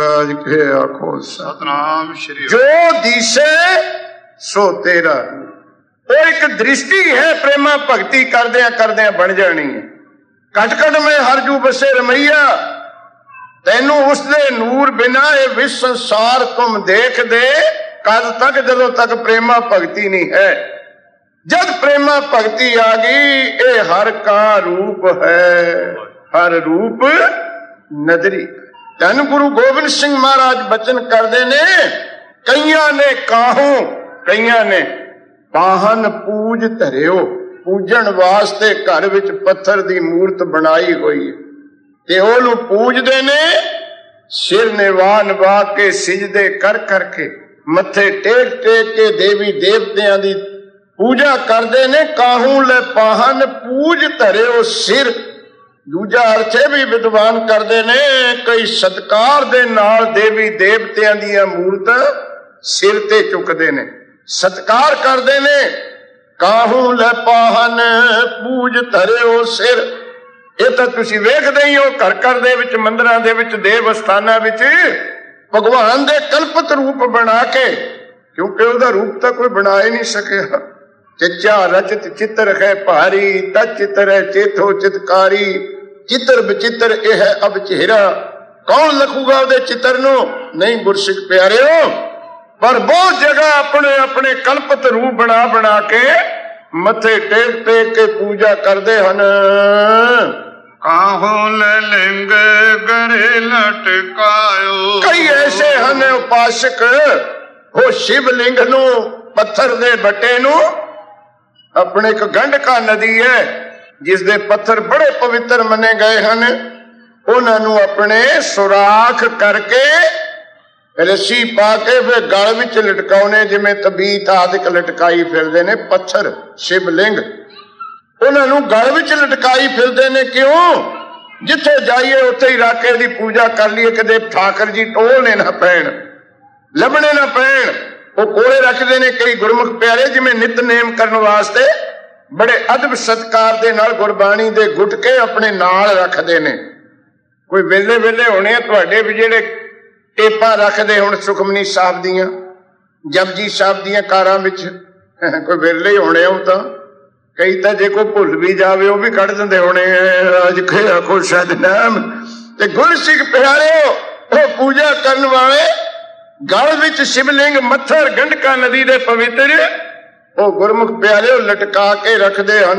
ਆਖੋ ਸਤਨਾਮ ਸ਼੍ਰੀ। ਜੋ ਦੀਸੇ ਸੋ ਤੇਰਾ। ਉਹ ਇੱਕ ਦ੍ਰਿਸ਼ਟੀ ਹੈ, ਪ੍ਰੇਮਾ ਭਗਤੀ ਕਰਦਿਆਂ ਕਰਦਿਆਂ ਬਣ ਜਾਣੀ ਹੈ। ਕਟ ਕਟ ਮੈਂ ਹਰਜੂ ਬਸੇ ਰਮਈਆ, ਤੈਨੂੰ ਉਸਦੇ ਨੂਰ ਬਿਨਾ ਇਹ ਵਿਸ਼ਵ ਸੰਸਾਰ ਤੁਮ ਦੇਖਦੇ ਕਦ ਤੱਕ, ਜਦੋਂ ਤੱਕ ਪ੍ਰੇਮਾ ਭਗਤੀ ਨਹੀਂ ਹੈ। ਜਦ ਪ੍ਰੇਮਾ ਭਗਤੀ ਆ ਗਈ, ਇਹ ਹਰ ਕਾ ਰੂਪ ਹੈ, ਹਰ ਰੂਪ ਨਦਰੀ। ਧੰਨ ਗੁਰੂ ਗੋਬਿੰਦ ਸਿੰਘ ਮਹਾਰਾਜ ਬਚਨ ਕਰਦੇ ਨੇ, ਕਈਆਂ ਨੇ ਕਾਹੂ, ਕਈਆਂ ਨੇ ਪਾਹਨ ਪੂਜ ਧਰਿਓ। ਪੂਜਣ ਵਾਸਤੇ ਘਰ ਵਿੱਚ ਪੱਥਰ ਦੀ ਮੂਰਤ ਬਣਾਈ ਹੋਈ ਤੇ ਉਹਨੂੰ ਪੂਜਦੇ ਨੇ, ਸਿਰ ਨਿਵਾ ਨਿਵਾ ਕੇ ਸਿਜਦੇ ਕਰ ਕਰਕੇ, ਮੱਥੇ ਟੇਕ ਟੇਕ ਕੇ ਦੇਵੀ ਦੇਵਤਿਆਂ ਦੀ ਪੂਜਾ ਕਰਦੇ ਨੇ। ਕਾਹੂ ਲੈ ਪਾਹਨ ਪੂਜ ਧਰਿਓ ਸਿਰ। ਦੂਜਾ ਅਰਥ ਇਹ ਵੀ ਵਿਦਵਾਨ ਕਰਦੇ ਨੇ, ਕਈ ਸਤਕਾਰ ਦੇ ਨਾਲ ਦੇਵੀ ਦੇਵਤਿਆਂ ਦੀਆਂ ਮੂਰਤਾਂ ਸਿਰ ਤੇ ਚੁੱਕਦੇ ਨੇ, ਸਤਕਾਰ ਕਰਦੇ ਨੇ। ਕਾਹੂ ਲੈ ਪਾਹਨ ਪੂਜ ਧਰਿਓ ਸਿਰ। ਇਹ ਤਾਂ ਤੁਸੀਂ ਵੇਖਦੇ ਹੀ ਹੋ, ਘਰ ਘਰ ਦੇ ਵਿੱਚ, ਮੰਦਿਰਾਂ ਦੇ ਵਿੱਚ, ਦੇਵ ਅਸਥਾਨਾਂ ਵਿੱਚ ਭਗਵਾਨ ਦੇ ਕਲਪਤ ਰੂਪ ਬਣਾ ਕੇ, ਕਿਉਂਕਿ ਉਹਦਾ ਰੂਪ ਤਾਂ ਕੋਈ ਬਣਾ ਹੀ ਨਹੀਂ ਸਕਿਆ। ਚਿੱਚਾ ਰਚਤ ਚਿੱਤਰ ਹੈ ਭਾਰੀ, ਤਤ ਚਿੱਤਰ ਹੈ ਚੇਥੋ ਚਿਤਕਾਰੀ। ਚਿੱਤਰ ਬਚਿੱਤਰ ਇਹ ਹੈ ਅਬ ਚਿਹਰਾ। ਕੌਣ ਲਿਖੂਗਾ ਉਹਦੇ ਚਿੱਤਰ ਨੂੰ? ਨਹੀਂ ਗੁਰਸਿੱਖ ਪਿਆਰਿਓ, ਪਰ ਬਹੁਤ ਜਗ੍ਹਾ ਆਪਣੇ ਆਪਣੇ ਕਲਪਤ ਰੂਪ ਬਣਾ ਬਣਾ ਕੇ ਮੱਥੇ ਟੇਕ ਟੇਕ ਕੇ ਪੂਜਾ ਕਰਦੇ ਹਨ। ਕਾਹੋ ਲੈ ਲਿੰਗ ਗਰੇ ਲਟਕਾਇਓ। ਕਈ ਐਸੇ ਹਨ ਉਪਾਸਕ, ਉਹ ਸ਼ਿਵ ਲਿੰਗ ਨੂੰ, ਪੱਥਰ ਦੇ ਬੱਟੇ ਨੂੰ, ਆਪਣੇ ਇੱਕ ਗੰਡਕਾ ਨਦੀ ਹੈ ਜਿਸ ਦੇ ਪੱਥਰ ਬੜੇ ਪਵਿੱਤਰ ਮੰਨੇ ਗਏ ਹਨ, ਉਹਨਾਂ ਨੂੰ ਆਪਣੇ ਸੁਰਾਖ ਕਰਕੇ ਰੱਸੀ ਪਾ ਕੇ ਫਿਰ ਗਲ ਵਿੱਚ ਲਟਕਾਉਣੇ, ਜਿਵੇਂ ਤਬੀਤ ਆਦਿਕ ਲਟਕਾਈ ਫਿਰਦੇ ਨੇ ਪੱਥਰ ਸ਼ਿਵ ਲਿੰਗ, ਉਹਨਾਂ ਨੂੰ ਗਲ ਵਿੱਚ ਲਟਕਾਈ ਫਿਰਦੇ ਨੇ। ਕਿਉਂ? ਜਿੱਥੇ ਜਾਈਏ ਉੱਥੇ ਹੀ ਰੱਖ ਕੇ ਦੀ ਪੂਜਾ ਕਰ ਲਈਏ, ਕਦੇ ਠਾਕਰ ਜੀ ਟੋਲਨੇ ਨਾ ਪੈਣ, ਲੱਭਣੇ ਨਾ ਪੈਣ। ਉਹ ਕੋਲੇ ਰੱਖਦੇ ਨੇ ਕਈ ਗੁਰਮੁਖ ਪਿਆਰੇ, ਜਿਵੇਂ ਨਿਤਨੇਮ ਕਰਨ ਵਾਸਤੇ ਬੜੇ ਅਦਬ ਸਤਕਾਰ ਦੇ ਨਾਲ ਗੁਰਬਾਣੀ ਦੇ ਗੁਟਕੇ ਆਪਣੇ ਨਾਲ ਰੱਖਦੇ ਨੇ। ਕੋਈ ਵੇਲੇ ਵੇਲੇ ਹੋਣੇ ਤੁਹਾਡੇ ਵੀ ਜਿਹੜੇ ਟੇਪਾਂ ਰੱਖਦੇ ਹੁਣ ਸੁਖਮਨੀ ਸਾਹਿਬ ਦੀਆਂ, ਜਪਜੀ ਸਾਹਿਬ ਦੀਆਂ ਕਾਰਾਂ ਵਿੱਚ, ਕੋਈ ਵੇਲੇ ਹੋਣੇ ਹੋ ਤਾਂ ਕਈ ਤਾਂ ਜੇ ਕੋਈ ਭੁੱਲ ਵੀ ਜਾਵੇ ਉਹ ਵੀ ਕੱਢ ਦਿੰਦੇ ਹੋਣੇ, ਅੱਜ ਖਿਆ ਖੋ ਸਤਨਾਮ। ਤੇ ਗੁਰਸਿੱਖ ਪਿਆਰਿਓ, ਉਹ ਪੂਜਾ ਕਰਨ ਵਾਲੇ ਗਲ ਵਿੱਚ ਸ਼ਿਵਲਿੰਗ, ਮੱਥਰ ਗੰਡਕਾ ਨਦੀ ਦੇ ਪਵਿੱਤਰ, ਉਹ ਗੁਰਮੁਖ ਪਿਆਰਿਓ ਲਟਕਾ ਕੇ ਰੱਖਦੇ ਹਨ।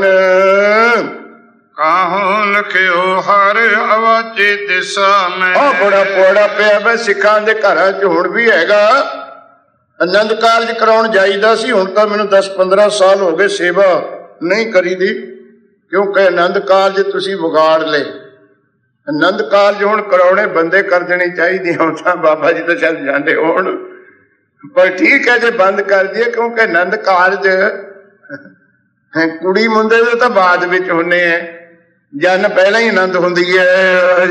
ਕਾਹੋ ਲਖਿਓ ਹਰ ਅਵਾਚੇ ਦਿਸ਼ਾ ਮੈਂ। ਉਹ ਬੜਾ ਪੋੜਾ ਪਿਆ ਵਾ ਸਿੱਖਾਂ ਦੇ ਘਰਾਂ 'ਚ ਹੁਣ ਵੀ ਹੈਗਾ। ਆਨੰਦ ਕਾਰਜ ਕਰਾਉਣ ਜਾਈਦਾ ਸੀ, ਹੁਣ ਤਾਂ ਮੈਨੂੰ 10-15 ਸਾਲ ਹੋ ਗਏ ਸੇਵਾ ਨਹੀਂ ਕਰੀਦੀ, ਕਿਉਂਕਿ ਆਨੰਦ ਕਾਰਜ ਤੁਸੀਂ ਵਿਗਾੜ ਲਏ। ਆਨੰਦ ਕਾਰਜ ਹੁਣ ਕਰਾਉਣੇ ਬੰਦੇ ਕਰ ਦੇਣੇ ਚਾਹੀਦੇ। ਹੁਣ ਤਾਂ ਬਾਬਾ ਜੀ ਤਾਂ ਚੱਲ ਜਾਂਦੇ ਹੋਣ, ਪਰ ਠੀਕ ਹੈ ਜੇ ਬੰਦ ਕਰ ਦਈਏ, ਕਿਉਂਕਿ ਆਨੰਦ ਕਾਰਜ ਕੁੜੀ ਮੁੰਡੇ ਦੇ ਤਾਂ ਬਾਅਦ ਵਿੱਚ ਹੁੰਦੇ ਹੈ, ਜਨ ਪਹਿਲਾਂ ਹੀ ਆਨੰਦ ਹੁੰਦੀ ਹੈ।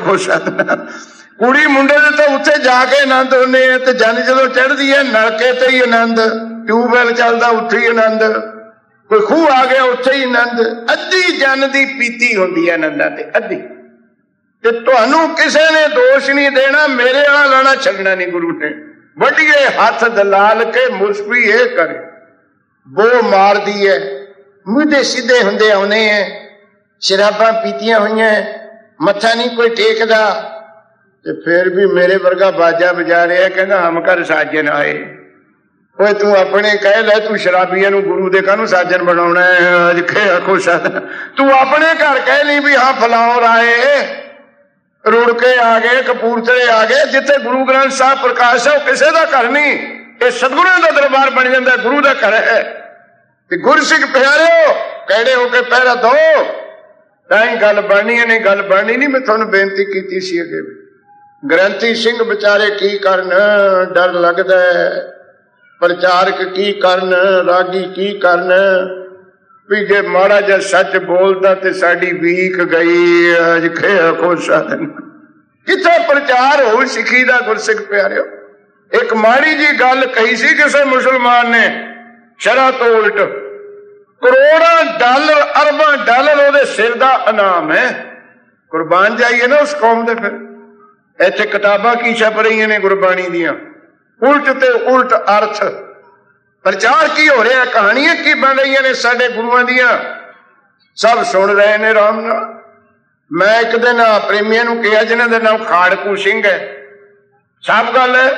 ਕੁੜੀ ਮੁੰਡੇ ਦੇ ਤਾਂ ਉੱਥੇ ਜਾ ਕੇ ਆਨੰਦ ਹੁੰਦੇ ਹੈ, ਤੇ ਜਨ ਜਦੋਂ ਚੜ੍ਹਦੀ ਹੈ ਨਲਕੇ ਤੇ ਹੀ ਆਨੰਦ, ਟਿਊਬਵੈਲ ਚੱਲਦਾ ਉੱਥੇ ਹੀ ਆਨੰਦ, ਕੋਈ ਖੂਹ ਆ ਗਿਆ ਉੱਥੇ ਹੀ ਆਨੰਦ। ਅੱਧੀ ਜਨ ਦੀ ਪੀਤੀ ਹੁੰਦੀ ਹੈ ਆਨੰਦਾਂ ਤੇ, ਅੱਧੀ। ਤੇ ਤੁਹਾਨੂੰ ਕਿਸੇ ਨੇ ਦੋਸ਼ ਨਹੀਂ ਦੇਣਾ, ਮੇਰੇ ਵਾਲਾ ਲਾਣਾ ਛੱਡਣਾ ਨਹੀਂ ਗੁਰੂ ਨੇ। ਵੱਡੀਏ ਹੱਥ ਦਲਾਲ ਕੇ ਮੁਸਫੀ ਇਹ ਕਰੇ, ਬੋ ਮਾਰਦੀ ਹੈ, ਮੁੱਦੇ ਸਿੱਧੇ ਹੁੰਦੇ ਆਉਨੇ ਹੈ, ਸ਼ਰਾਬਾਂ ਪੀਤੀਆਂ ਹੋਈਆਂ, ਮੱਥਾ ਨਹੀਂ ਕੋਈ ਟੇਕਦਾ, ਤੇ ਫਿਰ ਵੀ ਮੇਰੇ ਵਰਗਾ ਬਾਜਾ ਵਜਾ ਰਿਹਾ, ਕਹਿੰਦਾ ਹਮ ਘਰ ਸਾਜਨ ਆਏ। ਓਏ ਤੂੰ ਆਪਣੇ ਕਹਿ ਲੈ, ਤੂੰ ਸ਼ਰਾਬੀਆਂ ਨੂੰ ਗੁਰੂ ਦੇ ਕਾਹਨੂੰ ਸਾਜਨ ਬਣਾਉਣਾ ਹੈ? ਅੱਜ ਖਿਆ ਖੁਸ਼ ਤੂੰ ਆਪਣੇ ਘਰ ਕਹਿ ਲਈ ਵੀ ਹਾਂ ਫਲਾਉਰ ਆਏ, ਰੁੜਕੇ ਆ ਗਏ, ਕਪੂਰਥਲੇ ਆ ਗਏ। ਜਿੱਥੇ ਗੁਰੂ ਗ੍ਰੰਥ ਸਾਹਿਬ ਪ੍ਰਕਾਸ਼ ਹੈ ਉਹ ਕਿਸੇ ਦਾ ਘਰ ਨਹੀਂ, ਇਹ ਸਤਿਗੁਰਾਂ ਦਾ ਦਰਬਾਰ ਬਣ ਜਾਂਦਾ, ਗੁਰੂ ਦਾ ਘਰ ਹੈ। ਤੇ ਗੁਰਸਿੱਖ ਪਿਆਰਿਓ, ਕਿਹੜੇ ਹੋ ਕੇ ਪਹਿਰਾ ਦੋ, ਤਾਂ ਹੀ ਗੱਲ ਬਣਨੀ ਨਹੀਂ। ਗੱਲ ਬਣਨੀ ਨਹੀਂ। ਮੈਂ ਤੁਹਾਨੂੰ ਬੇਨਤੀ ਕੀਤੀ ਸੀ ਅੱਗੇ ਵੀ, ਗ੍ਰੰਥੀ ਸਿੰਘ ਵਿਚਾਰੇ ਕੀ ਕਰਨ, ਡਰ ਲੱਗਦਾ ਹੈ। ਪ੍ਰਚਾਰਕ ਕੀ ਕਰਨ, ਰਾਗੀ ਕੀ ਕਰਨ, ਵੀ ਜੇ ਮਾੜਾ ਜਿਹਾ ਸੱਚ ਬੋਲਦਾ ਤੇ ਸਾਡੀ ਵੀਕ ਗਈ। ਅੱਜ ਖਿਆ ਖੋਸਾ ਕਿੱਥੇ ਪ੍ਰਚਾਰ ਹੋਊ ਸਿੱਖੀ ਦਾ? ਗੁਰਸਿੱਖ ਪਿਆਰਿਓ, ਇੱਕ ਮਾੜੀ ਜੀ ਗੱਲ ਕਹੀ ਸੀ ਕਿਸੇ ਮੁਸਲਮਾਨ ਨੇ, ਸ਼ਰਅ ਤੋਂ ਉਲਟ ਕਰੋੜਾਂ ਡਾਲਰ, ਅਰਬਾਂ ਡਾਲਰ ਉਹਦੇ ਸਿਰ ਦਾ ਇਨਾਮ ਹੈ। ਕੁਰਬਾਨ ਜਾਈਏ ਨਾ ਉਸ ਕੌਮ ਦੇ। ਫਿਰ ਇੱਥੇ ਕਿਤਾਬਾਂ ਕੀ ਛਪ ਰਹੀਆਂ ਨੇ ਗੁਰਬਾਣੀ ਦੀਆਂ, ਉਲਟ ਤੇ ਉਲਟ ਅਰਥ। ਪ੍ਰਚਾਰ ਕੀ ਹੋ ਰਿਹਾ, ਕਹਾਣੀਆਂ ਕੀ ਬਣ ਰਹੀਆਂ ਨੇ ਸਾਡੇ ਗੁਰੂਆਂ ਦੀਆਂ, ਸਭ ਸੁਣ ਰਹੇ ਨੇ ਆਰਾਮ ਨਾਲ। ਮੈਂ ਇੱਕ ਦਿਨ ਪ੍ਰੇਮੀਆਂ ਨੂੰ ਕਿਹਾ ਜਿਨ੍ਹਾਂ ਦਾ ਨਾਮ ਖਾੜਕੂ ਸਿੰਘ ਹੈ, ਸਾਫ਼ ਗੱਲ ਹੈ,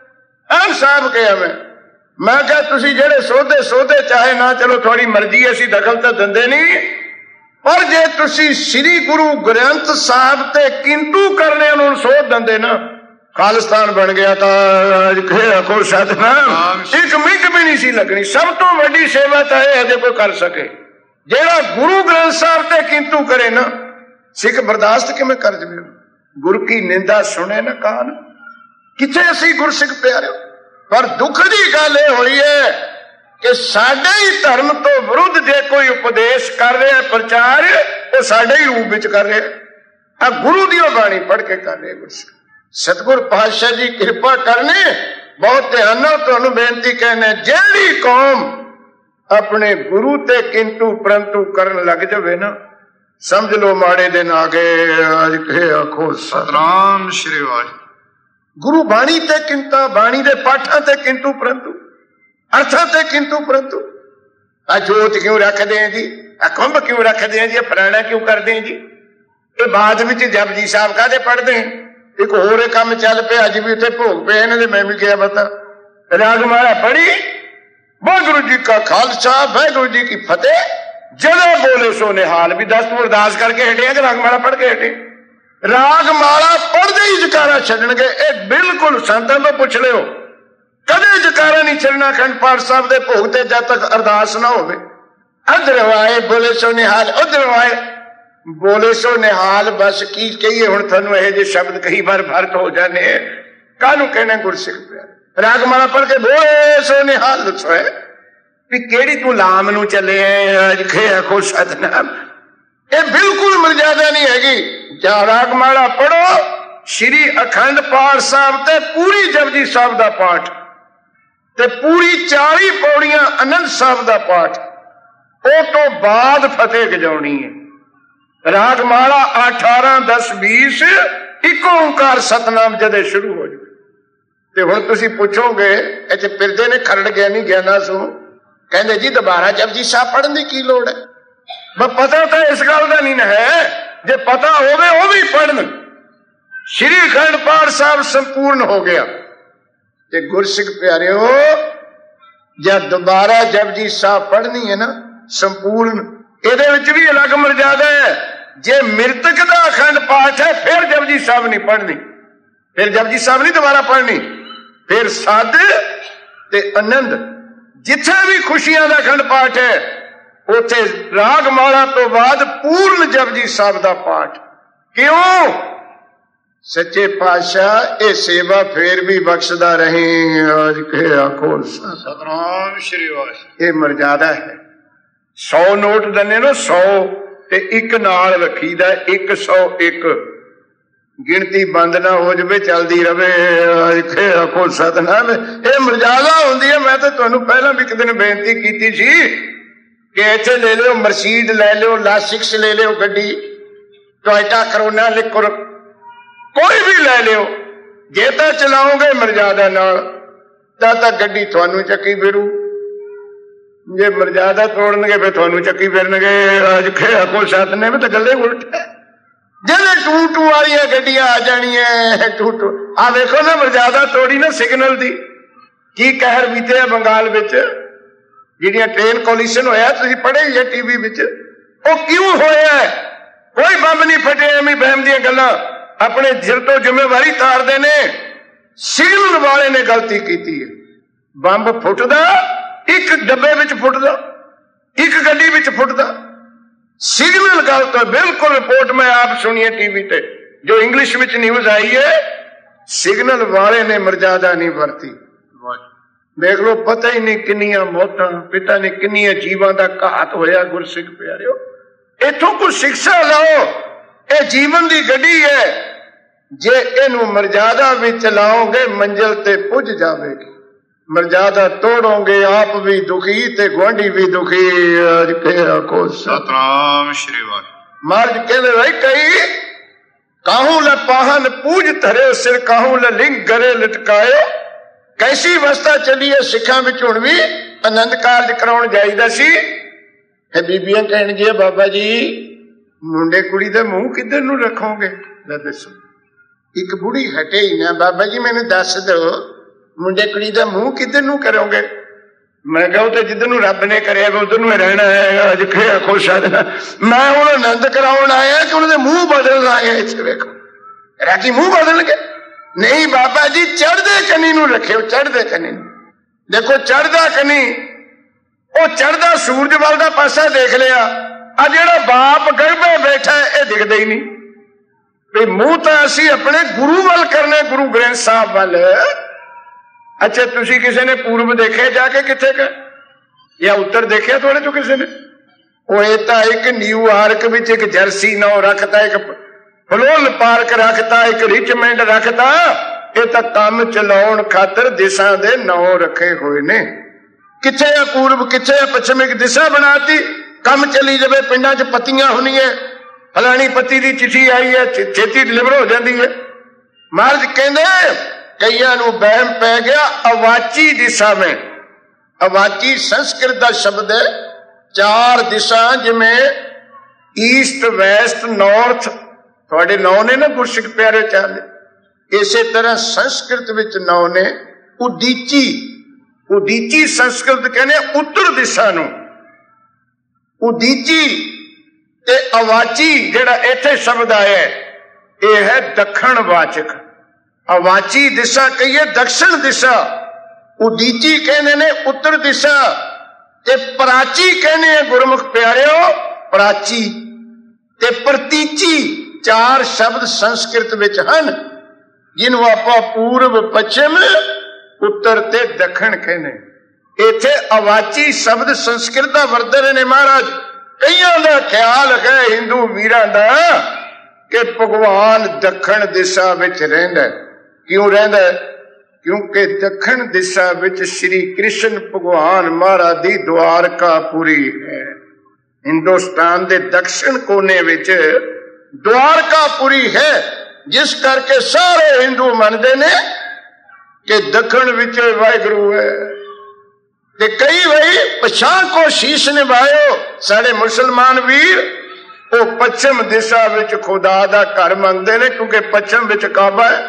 ਸਾਫ਼ ਕਿਹਾ ਮੈਂ ਕਿਹਾ ਤੁਸੀਂ ਜਿਹੜੇ ਸੋਧੇ ਚਾਹੇ ਨਾ, ਚਲੋ ਤੁਹਾਡੀ ਮਰਜ਼ੀ, ਅਸੀਂ ਦਖਲ ਤਾਂ ਦਿੰਦੇ ਨਹੀਂ, ਪਰ ਜੇ ਤੁਸੀਂ ਸ੍ਰੀ ਗੁਰੂ ਗ੍ਰੰਥ ਸਾਹਿਬ ਤੇ ਕਿੰਤੂ ਕਰਨੇ ਉਹਨੂੰ ਸੋਧ ਦਿੰਦੇ ਨਾ, ਖਾਲਿਸਤਾਨ ਬਣ ਗਿਆ ਤਾਂ ਆਖੋ ਸਤਨਾਮ, ਇੱਕ ਮਿੰਟ ਵੀ ਨਹੀਂ ਸੀ ਲੱਗਣੀ। ਸਭ ਤੋਂ ਵੱਡੀ ਸੇਵਾ ਤਾਂ ਇਹ ਹੈ ਜੇ ਕੋਈ ਕਰ ਸਕੇ, ਜਿਹੜਾ ਗੁਰੂ ਗ੍ਰੰਥ ਸਾਹਿਬ ਤੇ ਕਿੰਤੂ ਕਰੇ ਨਾ, ਸਿੱਖ ਬਰਦਾਸ਼ਤ ਕਿਵੇਂ ਕਰ ਜਵੇ। ਗੁਰੂ ਕੀ ਨਿੰਦਾ ਸੁਣੇ ਨਾ ਕਾਨ। ਕਿੱਥੇ ਅਸੀਂ ਗੁਰਸਿੱਖ ਪਿਆਰਿਓ। ਪਰ ਦੁੱਖ ਦੀ ਗੱਲ ਇਹ ਹੋਈ ਹੈ ਕਿ ਸਾਡੇ ਹੀ ਧਰਮ ਤੋਂ ਵਿਰੁੱਧ ਜੇ ਕੋਈ ਉਪਦੇਸ਼ ਕਰ ਰਿਹਾ, ਪ੍ਰਚਾਰ, ਉਹ ਸਾਡੇ ਹੀ ਰੂਪ ਵਿੱਚ ਕਰ ਰਿਹਾ। ਗੁਰੂ ਦੀ ਬਾਣੀ ਪੜ੍ਹ ਕੇ ਕਰ ਰਿਹਾ ਗੁਰਸਿੱਖ। ਸਤਿਗੁਰ ਪਾਤਸ਼ਾਹ ਜੀ ਕਿਰਪਾ ਕਰਨੇ। ਬਹੁਤ ਧਿਆਨ ਨਾਲ ਤੁਹਾਨੂੰ ਬੇਨਤੀ ਕਰਨਾ, ਜਿਹੜੀ ਕੌਮ ਆਪਣੇ ਗੁਰੂ ਤੇ ਕਿੰਤੂ ਪਰੰਤੂ ਕਰਨ ਲੱਗ ਜਾਵੇ ਨਾ, ਸਮਝ ਲਓ ਮਾੜੇ ਦਿਨ ਆ ਗਏ। ਅੱਜ ਕੇ ਆਖੋ ਸਤਨਾਮ ਸ਼੍ਰੀ ਵਾਹਿਗੁਰੂ। ਗੁਰੂ ਬਾਣੀ ਤੇ ਕਿੰਤਾ, ਬਾਣੀ ਦੇ ਪਾਠਾਂ ਤੇ ਕਿੰਤੂ ਪਰੰਤੂ, ਅਰਥਾਂ ਤੇ ਕਿੰਤੂ ਪਰੰਤੂ। ਆ ਜੋਤ ਕਿਉਂ ਰੱਖਦੇ ਆ ਜੀ, ਆ ਕੁੰਭ ਕਿਉਂ ਰੱਖਦੇ ਆ ਜੀ, ਫਲਾਣਾ ਕਿਉਂ ਕਰਦੇ ਆ ਜੀ, ਇਹ ਬਾਅਦ ਵਿੱਚ ਜਪਜੀ ਸਾਹਿਬ ਕਾਹਦੇ ਪੜ੍ਹਦੇ ਆ। ਇੱਕ ਹੋਰ ਇਹ ਕੰਮ ਚੱਲ ਪਿਆ, ਅੱਜ ਵੀ ਉੱਥੇ ਭੋਗ ਪਏ ਇਹਨਾਂ ਦੇ, ਮੈਂ ਵੀ ਗਿਆ ਪਤਾ। ਰਾਗਮਾਲਾ ਪੜ੍ਹੀ, ਵਾਹਿਗੁਰੂ ਜੀ ਕਾ ਖਾਲਸਾ ਵਾਹਿਗੁਰੂ ਜੀ ਕੀ ਫਤਿਹ, ਜਦੋਂ ਬੋਲੇ ਸੋ ਨਿਹਾਲ। ਵੀ 10 ਤੋਂ ਅਰਦਾਸ ਕਰਕੇ ਹਟੇ ਕਿ ਰਾਗਮਾਲਾ ਪੜ੍ਹ ਕੇ ਹਟੇ? ਰਾਗਮਾਲਾ ਪੜ੍ਹਦੇ ਹੀ ਜਕਾਰਾ ਛੱਡਣਗੇ। ਇਹ ਬਿਲਕੁਲ ਸੰਤਾਂ ਤੋਂ ਪੁੱਛ ਲਿਓ, ਕਦੇ ਜਕਾਰਾ ਨਹੀਂ ਛੱਡਣਾ ਅਖੰਡ ਪਾਠ ਸਾਹਿਬ ਦੇ ਭੋਗ ਤੇ ਜਦ ਤੱਕ ਅਰਦਾਸ ਨਾ ਹੋਵੇ। ਇੱਧਰ ਆਏ ਬੋਲੇ ਸੋ ਨਿਹਾਲ, ਉੱਧਰ ਆਏ ਬੋਲੇ ਸੋ ਨਿਹਾਲ। ਬਸ ਕੀ ਕਹੀਏ ਹੁਣ ਤੁਹਾਨੂੰ, ਇਹ ਜਿਹੇ ਸ਼ਬਦ ਕਈ ਵਾਰ ਭਰਤ ਹੋ ਜਾਂਦੇ, ਕਾਹਨੂੰ ਕਹਿਣਾ ਗੁਰਸਿੱਖ ਪਿਆਰੇ। ਰਾਗਮਾਲਾ ਪੜ੍ਹ ਕੇ ਬੋਲੇ ਸੋ ਨਿਹਾਲ ਦੱਸੋ ਵੀ ਕਿਹੜੀ ਤੂੰ ਲਾਮ ਨੂੰ ਚੱਲੇ ਆਖੋ ਸਤਨਾਮ। ਇਹ ਬਿਲਕੁਲ ਮਰਜ਼ਾਦਾ ਨਹੀਂ ਹੈਗੀ। ਜਾਂ ਰਾਗਮਾਲਾ ਪੜੋ, ਸ਼੍ਰੀ ਅਖੰਡ ਪਾਠ ਸਾਹਿਬ ਤੇ ਪੂਰੀ ਜਪਜੀ ਸਾਹਿਬ ਦਾ ਪਾਠ ਤੇ ਪੂਰੀ 40 ਪੌੜੀਆਂ ਆਨੰਦ ਸਾਹਿਬ ਦਾ ਪਾਠ, ਉਹ ਤੋਂ ਬਾਅਦ ਫਤਿਹ ਗਜਾਉਣੀ ਹੈ। ਰਾਗਮਾਲਾ 18, 10, 20 ਇੱਕੋ ਓਂਕਾਰ ਸਤਨਾਮ ਜਦੇ ਸ਼ੁਰੂ ਹੋ ਜਾਵੇ। ਤੇ ਹੁਣ ਤੁਸੀਂ ਪੁੱਛੋਗੇ ਇੱਥੇ ਫਿਰਦੇ ਨੇ ਖਰੜ ਗਿਆਨੀ ਗਿਆਨਾ ਸੋ, ਕਹਿੰਦੇ ਜੀ ਦੁਬਾਰਾ ਜਪਜੀ ਸਾਹਿਬ ਪੜ੍ਹਨ ਦੀ ਕੀ ਲੋੜ ਹੈ। ਪਤਾ ਤਾਂ ਇਸ ਗੱਲ ਦਾ ਨਹੀਂ ਹੈ, ਜੇ ਪਤਾ ਹੋਵੇ ਉਹ ਵੀ ਪੜ੍ਹਨ। ਸ਼੍ਰੀ ਅਖੰਡ ਪਾਠ ਸਾਹਿਬ ਸੰਪੂਰਨ ਹੋ ਗਿਆ। ਤੇ ਗੁਰਸਿੱਖ ਪਿਆਰਿਓ, ਜਦ ਦੁਬਾਰਾ ਜਪਜੀ ਸਾਹਿਬ ਪੜ੍ਹਨੀ ਹੈ ਨਾ ਸੰਪੂਰਨ, ਇਹਦੇ ਵਿੱਚ ਵੀ ਅਲੱਗ ਮਰਜ਼ਾਦਾ ਹੈ। ਜੇ ਮ੍ਰਿਤਕ ਦਾ ਅਖੰਡ ਪਾਠ ਹੈ ਫਿਰ ਜਪਜੀ ਸਾਹਿਬ ਨਹੀਂ ਪੜ੍ਹਨੀ, ਫਿਰ ਜਪਜੀ ਸਾਹਿਬ ਨਹੀਂ ਦੁਬਾਰਾ ਪੜ੍ਹਨੀ, ਫਿਰ ਸਾਧ ਤੇ ਆਨੰਦ। ਜਿੱਥੇ ਵੀ ਖੁਸ਼ੀਆਂ ਦਾ ਅਖੰਡ ਪਾਠ ਹੈ ਉੱਥੇ ਰਾਗਮਾਲਾ ਤੋਂ ਬਾਅਦ ਪੂਰਨ ਜਪਜੀ ਸਾਹਿਬ ਦਾ ਪਾਠ। ਕਿਉਂ? ਸੱਚੇ ਪਾਤਸ਼ਾਹ ਇਹ ਸੇਵਾ ਫੇਰ ਵੀ ਬਖਸ਼ਦਾ ਰਹੇ। ਅੱਜ ਕੇ ਆਖੋ ਸਤਨਾਮ ਸ਼੍ਰੀ ਵਾਹਿਗੁਰੂ। ਇਹ ਮਰਜ਼ਾਦਾ ਹੈ। 100 ਨੋਟ ਦੰਨੇ ਨਾ, 100 ਤੇ ਇੱਕ ਨਾਲ ਰੱਖੀਦਾ, 101, ਗਿਣਤੀ ਬੰਦ ਨਾ ਹੋ ਜਾਵੇ, ਚੱਲਦੀ ਰਵੇ। ਅੱਜ ਕੇ ਆਖੋ ਸਤਨਾਮ। ਇਹ ਮਰਜ਼ਾਦਾ ਹੁੰਦੀ ਹੈ। ਮੈਂ ਤਾਂ ਤੁਹਾਨੂੰ ਪਹਿਲਾਂ ਵੀ ਇੱਕ ਦਿਨ ਬੇਨਤੀ ਕੀਤੀ ਸੀ ਕਿ ਇੱਥੇ ਲੈ ਲਿਓ ਮਰਸੀਡ, ਲੈ ਲਿਓ ਲਾਸਿਕਸ, ਲੈ ਲਿਓ ਗੱਡੀ, ਟੋਇਟਾ ਕਰੋਨਾ ਲਿਖੋ, ਕੋਈ ਵੀ ਲੈ ਲਿਓ। ਜੇ ਤਾਂ ਚਲਾਓਗੇ ਮਰਜ਼ਾਦਾ ਨਾਲ ਤਾਂ ਗੱਡੀ ਤੁਹਾਨੂੰ ਚੱਕੀ ਫਿਰੂ, ਜੇ ਮਰਜ਼ਾਦਾ ਤੋੜਨਗੇ ਫਿਰ ਤੁਹਾਨੂੰ ਚੱਕੀ ਫਿਰਨਗੇ। ਅੱਜ ਖਿਆ ਕੋ ਸੱਤ ਨੇ ਵੀ ਤਾਂ ਗੱਲੇ ਉਲਟ ਹੈ। ਜਿਹੜੇ ਟੂ ਵਾਲੀਆਂ ਗੱਡੀਆਂ ਆ ਜਾਣੀਆਂ, ਟੂ ਆ ਵੇਖੋ ਨਾ, ਮਰਜ਼ਾਦਾ ਤੋੜੀ ਨਾ ਸਿਗਨਲ ਦੀ। ਕੀ ਕਹਿਰ ਬੀਤਿਆ ਬੰਗਾਲ ਵਿੱਚ, ਜਿਹੜੀਆਂ ਟ੍ਰੇਨ ਕੋਲੀਸ਼ਨ ਹੋਇਆ, ਤੁਸੀਂ ਪੜ੍ਹੇ ਹੀ ਟੀਵੀ ਵਿੱਚ। ਉਹ ਕਿਉਂ ਹੋਇਆ? ਕੋਈ ਬੰਬ ਨਹੀਂ ਫਟਿਆ, ਐਵੇਂ ਬਹਿਮ ਦੀਆਂ ਗੱਲਾਂ ਆਪਣੇ ਸਿਰ ਤੋਂ ਜ਼ਿੰਮੇਵਾਰੀ ਤਾਰਦੇ ਨੇ। ਸਿਗਨਲ ਵਾਲੇ ਨੇ ਗਲਤੀ ਕੀਤੀ ਹੈ। ਬੰਬ ਫੁੱਟਦਾ ਇੱਕ ਡੱਬੇ ਵਿੱਚ ਫੁੱਟਦਾ, ਇੱਕ ਗੱਡੀ ਵਿੱਚ ਫੁੱਟਦਾ, सिग्नल गलत है बिल्कुल। रिपोर्ट में आप सुनिए टीवी पे जो इंग्लिश में न्यूज आई है, सिग्नल वाले ने मर्यादा नहीं वरती। देख लो, पता ही नहीं किन्नियां मौतां, पिता ने किन्नियां जीवां दा घात होया। गुरसिख प्यारिओ, इथों कुछ शिक्षा लाओ। ये जीवन की गड्डी है, जे इनू मर्यादा भी चलाओगे मंजिल ते पुज जावेगी। मर्यादा तोड़ोगे आप भी दुखी ते गुआंढी भी दुखी। सतनाम श्री वाहिगुरू। महाराज कहते भाई कई काहू ल पाहन पूज धरे सिर काहू ल लिंग गरे लटकायो। कैसी अवस्था चली है सिखा विच हुण भी आनंद कारज कराउण जाईदा सी। बीबियां कहणगियां बाबा जी मुंडे कुड़ी दा मुंह किधर नूं रखोगे? लै दसो। एक बुढ़ी हटे ही ना, बाबा जी मैनूं दस दो मुंडे कुड़ी दा मुंह किधर नूं करोगे? मैं कहा तो जिधर नूं रब ने करे उधर नूं रहना है। अज खुश आ मैं हुण आनंद कराउण आया कि उन्होंने मुंह बदल आया। इस वेखो राती मुंह बदल के नहीं बाबा जी चढ़दे कनी नूं रखियो। चढ़दे कनी देखो, चढ़दा कनी वो चढ़दा सूरज वाल दा पासा देख लिया। आ जिहड़ा बाप गर्भे बैठा है ये दिखदा ही नहीं भी। मुंह तो असीं अपने गुरु वाल करने, गुरु ग्रंथ साहब वाल। अच्छा तुसी किसी ने पूर्व देखे जाके किथे का या उत्तर देखे थोड़े तो किसी ने? वो एक न्यूयॉर्क विच एक जर्सी नौ रखता, एक फलोल पार्क रखता, एक रिचमैंड रखता। ये तो काम चलाउण खातर दिशा दे नौ रखे हुए ने। किथे है पूर्व, किथे है पश्चिम, एक दिशा बनाती। कम चली जाए, पिंडां च पत्तियां होनियां, फलानी पत्ती की चिट्ठी आई है, छेती डिलीवर हो जाती है। महाराज कहते कईयां नूं बहम पै गया अवाची दिशा में। अवाची संस्कृत का शब्द है। चार दिशा जिमें ईस्ट वैस्ट नॉर्थ थोड़े नौ ने ना गुरसिख प्यारे चाले, इसे तरह संस्कृत विच नौ ने उदीची। उदीची संस्कृत कहने उत्तर दिशा नूं उदीची ते अवाची जिहड़ा इत्थे शब्द आया यह है दक्षिण वाचक। अवाची दिशा कहिए दक्षिण दिशा, उदीची कहने ने उत्तर दिशा, ते प्राची कहने गुरमुख प्यारिओ प्राची ते प्रतीची। चार शब्द संस्कृत विच हन जिन्हों आपां पूर्व पश्चिम उत्तर ते दक्षिण कहने। इत्थे अवाची शब्द संस्कृत दा वरतदे ने महाराज। कईयां दा ख्याल है हिंदू वीरां दा कि भगवान दक्षिण दिशा विच रहिंदा। क्यों रहिंदा? क्योंकि दक्षिण दिशा विच श्री कृष्ण भगवान महाराज दी द्वारकापुरी है। हिंदुस्तान दे दक्षिण कोने विच द्वारकापुरी है, जिस करके सारे हिंदू मानते ने कि दक्षिण विच वाहिगुरु है। ते कई भाई पछाण को शीश निभायो साढ़े मुसलमान वीर वो पश्चिम दिशा विच खुदा दा घर मंगते ने, क्योंकि पश्चिम विच काबा है।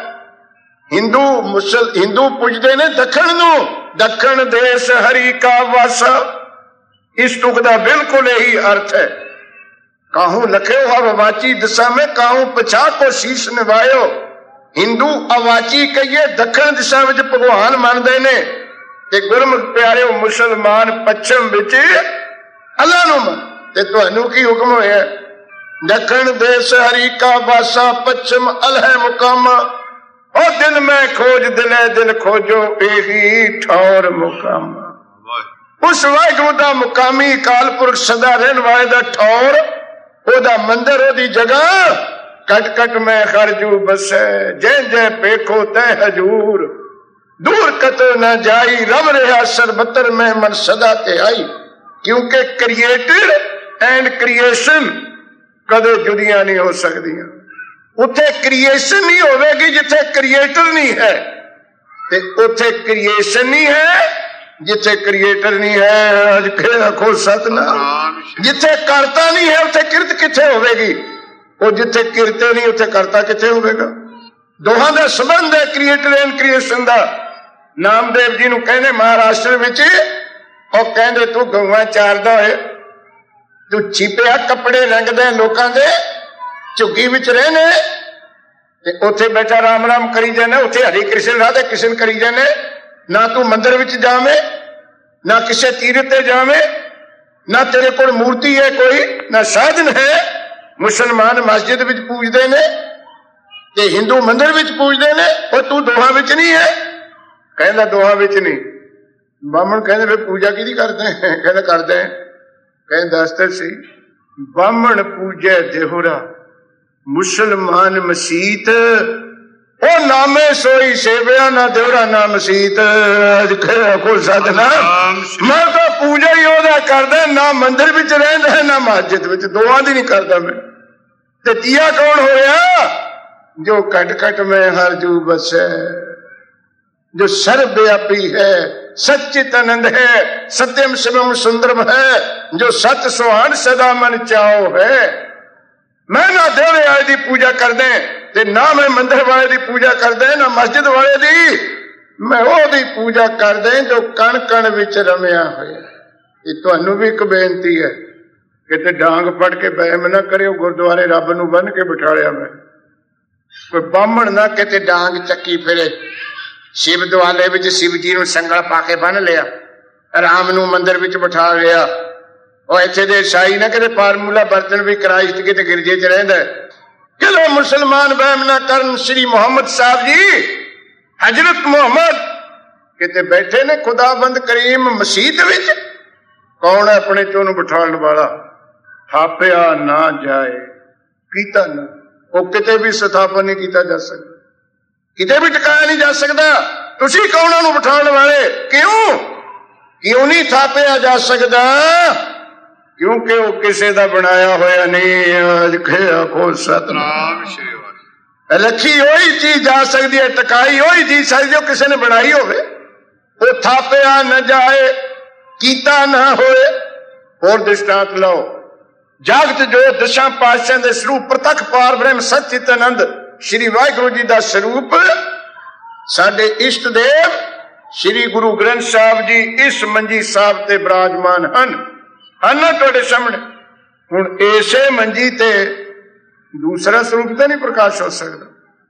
हिंदू पुजते ने दक्षिण नूं। दक्षिण देश हरि का वासा, इस तुक दा बिल्कुल यही अर्थ है। काहू लखे हो अवाची दिशा में, काहू पछा को शीश निभायो। हिंदू अवाची कहिए दक्षिण दिशा विच भगवान मानते ने, ते गुरमुख प्यारे मुसलमान पश्चिम विच अल्लाह नूं मनते। तुहानू की हुक्म होया? दक्षिण देश हरि का वासा, पश्चिम अलह मुकामा। और दिल में खोज दिले दिल खोजो, यही ठौर मुकामा। उस वाहिगुरू दा मुकामी अकाल पुरख सदा रहन वाले दा ठौर, ओदा मंदिर, ओदी जगह कट कट में खरजू बसे। जै जै पेखो तै हजूर, दूर कतो न जाई, रम रहा सरबतर में मन सदा ते आई। क्योंकि क्रिएटेड एंड क्रिएशन कदे जुदियां नहीं हो सकदियां। उत्थे क्रिएशन नहीं होवेगी जिथे क्रिएटर नहीं है, ते उत्थे क्रिएशन नहीं है जिथे क्रिएटर नहीं है। अज फिर आखो सतनाम। जिथे करता नहीं है उत्थे किरत किथे होवेगी, और जिथे किरते नहीं उत्थे करता किथे होवेगा। दोहां दा संबंध है क्रिएटर एंड क्रिएशन दा। नामदेव जी नूं कहने महाराष्ट्र विच, और कहंदे तू गौवां चारदा होए, तू छिपिया कपड़े रंगदे लोकां दे, झुग्गी विच रहने ते उत्थे बैठा राम राम करी जाने, उत्थे हरे कृष्ण राधे कृष्ण करी जाने। ना तू मंदिर विच जावे, ना किसे तीरथ ते जावे, ਨਾ ਤੇਰੇ ਕੋਲ ਮੂਰਤੀ ਹੈ ਕੋਈ, ਨਾ ਸਾਧਨ ਹੈ। ਮੁਸਲਮਾਨ ਮਸਜਿਦ ਵਿੱਚ ਪੂਜਦੇ ਨੇ ਤੇ ਹਿੰਦੂ ਮੰਦਿਰ ਵਿੱਚ ਪੂਜਦੇ ਨੇ, ਉਹ ਤੂੰ ਦੋਹਾਂ ਵਿੱਚ ਨਹੀਂ ਹੈ। ਕਹਿੰਦਾ ਦੋਹਾਂ ਵਿੱਚ ਨਹੀਂ। ਬਾਹਮਣ ਕਹਿੰਦੇ ਫਿਰ ਪੂਜਾ ਕਿਹਦੀ ਕਰਦੇ? ਕਹਿੰਦਾ ਕਰਦੇ। ਕਹਿੰਦਾ ਦੱਸਦੇ ਸੀ, ਬਾਹਮਣ ਪੂਜੈ ਦੇਹੁਰਾ, ਮੁਸਲਮਾਨ ਮਸੀਤ। ਉਹ ਨਾਮੇ ਸੋਈ ਸੇਵਿਆ, ਨਾ ਦੇਹੁਰਾ ਨਾ ਮਸੀਤ। ਕੋਈ ਸਾਧਨਾ ਮੈਂ ਤਾਂ ਪੂਜਾ ਹੀ ਉਹਦਾ ਕਰਦਾ, ਨਾ ਮੰਦਿਰ ਵਿੱਚ ਰਹਿੰਦਾ ਨਾ ਮਸਜਿਦ ਵਿੱਚ, ਦੋਵਾਂ ਦੀ ਨਹੀਂ ਕਰਦਾ ਮੈਂ। ਤੇ ਤੀਆ ਕੌਣ ਹੋਇਆ? ਜੋ ਘਟ ਘਟ ਮੈਂ ਹਰ ਜੂ ਬਸੈ, जो सर्वव्यापी है, सच्चिदानंद है, सत्यम शिवम सुंदरम है, जो सत सुहान सदा मन चाओ है। मैं ना देवड़े वाले की पूजा कर दे ते ना मैं मंदिर वाले की पूजा कर दे, ना मस्जिद वाले की, मैं ओदी पूजा कर दे जो कण कण विच रमिया होया। ये तुहानू भी एक बेनती है, किते डांग फड़ के बहम ना करियो, गुरुद्वारे रब नू बन के बिठा लिया मैं। कोई बामण ना किते डांग चक्की फिरे, शिव दुआले विच शिव जी नूं संगल पा के बन लिया, राम नूं मंदिर विच बिठा लिया। और इत्थे दे ईसाई ना किते फार्मूला बर्तन भी क्राइस्ट किते गिरजे च रहिंदा। चलो मुसलमान वहम ना करन, श्री मुहम्मद साहब जी, हजरत मुहम्मद किते बैठे ने खुदाबंद करीम मसीत विच। कौन है अपने चों नूं बिठाउण वाला? थापिया ना जाए, कीता ना, वो किते भी स्थापन नहीं कीता जा सकता, किते भी टकाया नहीं जा सकता। तुसी कौन नूं बिठाउण वाले? क्यों नहीं थापिया जा सकता? क्योंकि वो किसी का बनाया होया नहीं। आखो सतनाम श्री वाहिगुरू। रखी वही चीज जा सकती है, टकाई वही चीज सकती जो किसी ने बनाई होवे। वो थापिया न जाए, कीता ना होए। और दृष्टांत लो, जागत जो दशां पातशाहां दे स्वरूप प्रतख पार ब्रह्म सच्चिदानंद श्री वाहिगुरू जी का स्वरूप साडे इष्ट देव श्री गुरु ग्रंथ साहब जी इस मंजी साहब ते विराजमान हन ना तुहाडे सामने। हुण इसे मंजी ते दूसरा स्वरूप तो नहीं प्रकाश हो सकता।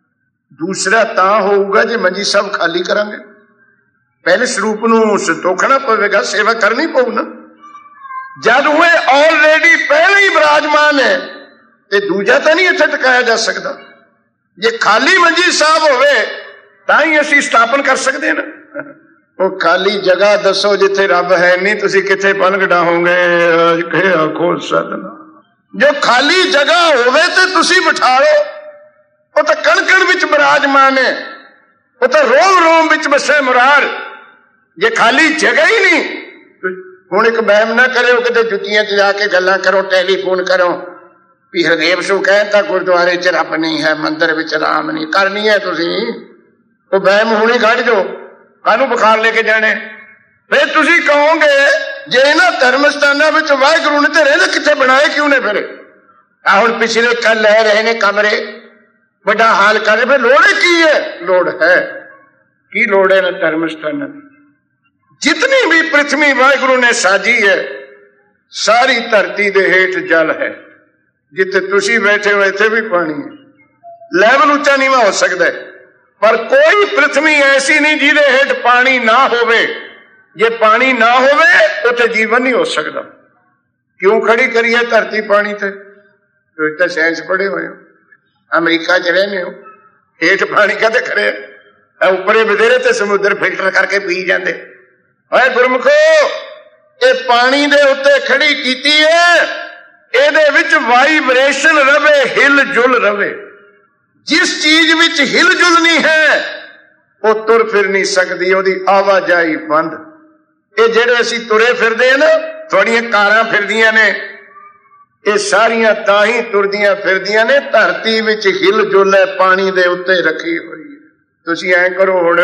दूसरा तां होऊगा जे मंजी साहब खाली करांगे। पहले स्वरूप नूं संतोखना पवेगा, सेवा करनी पऊ ना। जद हुए ऑलरेडी पहले ही विराजमान है ते दूजा तो नहीं इत्थे टकाया जा सकता। जे खाली मंजी साहब होवे तां ही असीं स्थापन कर सकते हैं ना। वो खाली जगह दसो जिथे रब है नहीं, तुसीं किथे पलंग डाहोगे? आखो सतनाम। जो खाली जगह होवे ते तुसीं बिठा लो, वो तो कण कण विच विराजमान है, वो तो रोम रोम विच बसे मुरार। जे खाली जगह ही नहीं, हुण एक बहम ना करो कि जुत्तियां च जाके गल्लां करो, टेलीफोन करो भी हरदेव सू कहता गुरुद्वारे च रब नहीं है, मंदिर विच राम नहीं। करनी है तुसीं वो बहम हुणी कढ जो, कानू बुखार लेके जाने। फिर तुसीं कहोगे जे इन्हां धर्म स्थानां विच वाहिगुरू ने ते रहिंदे कित्थे बनाए क्यों ने? फिर हुण पिछले कल लै रहे ने कमरे, बड़ा हाल कर रहे, फिर लोड़ की है? लोड़ है की लोड़ है ना धर्म स्थानां दी। जितनी भी पृथ्वी वाहिगुरू ने साजी है, सारी धरती दे हेठ जल है। जिथे तुसी बैठे हो इत्थे भी पानी है। लैवल उच्चा नीवा हो सकता है, पर कोई पृथ्वी ऐसी नहीं जिहदे हेठ पानी ना होवे। जे पानी ना होवे उत्थे जीवन नहीं हो सकता। क्यों खड़ी करी है धरती पानी ते? तो साइंस पढ़े हुए हो, अमरीका च रहने हो, हेठ पानी कदे खड़े उपरे बधेरे ते समुद्र फिल्टर करके पी जाते। हाय गुरमुखो, ये पानी दे उत्ते खड़ी कीती है, ਇਹਦੇ ਵਿੱਚ ਵਾਈਬ੍ਰੇਸ਼ਨ ਰਵੇ, ਹਿਲ ਜੁਲ ਰਵੇ। जिस चीज विच हिल जुल नहीं है वो तुर फिर नहीं सकती, ਉਹਦੀ ਆਵਾਜਾਈ ਬੰਦ। ਇਹ ਜਿਹੜੇ ਅਸੀਂ ਤੁਰੇ ਫਿਰਦੇ ਆ ਨਾ, ਤੁਹਾਡੀਆਂ ਕਾਰਾਂ ਫਿਰਦੀਆਂ ਨੇ, ਇਹ ਸਾਰੀਆਂ ਤਾਂ ਹੀ ਤੁਰਦੀਆਂ ਫਿਰਦੀਆਂ ਨੇ, ਧਰਤੀ ਵਿੱਚ ਹਿਲ ਜੁਲ ਹੈ, ਪਾਣੀ ਦੇ ਉੱਤੇ ਰੱਖੀ ਹੋਈ ਹੈ। ਤੁਸੀਂ ਐਂ ਕਰੋ, ਹੁਣ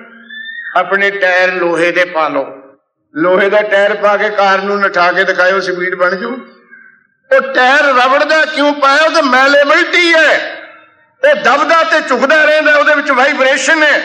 ਆਪਣੇ ਟਾਇਰ ਲੋਹੇ ਦੇ ਪਾ ਲਓ, ਲੋਹੇ ਦਾ ਟਾਇਰ ਪਾ ਕੇ ਕਾਰ ਨੂੰ ਨਠਾ ਕੇ ਦਿਖਾਇਓ, ਸਪੀਡ ਬਣ ਜੂ। ਉਹ ਟਾਇਰ ਰਬੜ ਦਾ ਕਿਉਂ ਪਾਇਆ? ਉਹ ਤਾਂ ਮੈਲੇਬਿਲਿਟੀ ਹੈ, ਉਹ ਦਬਦਾ ਤੇ ਝੁਕਦਾ ਰਹਿੰਦਾ, ਉਹਦੇ ਵਿੱਚ ਵਾਈਬ੍ਰੇਸ਼ਨ ਹੈ।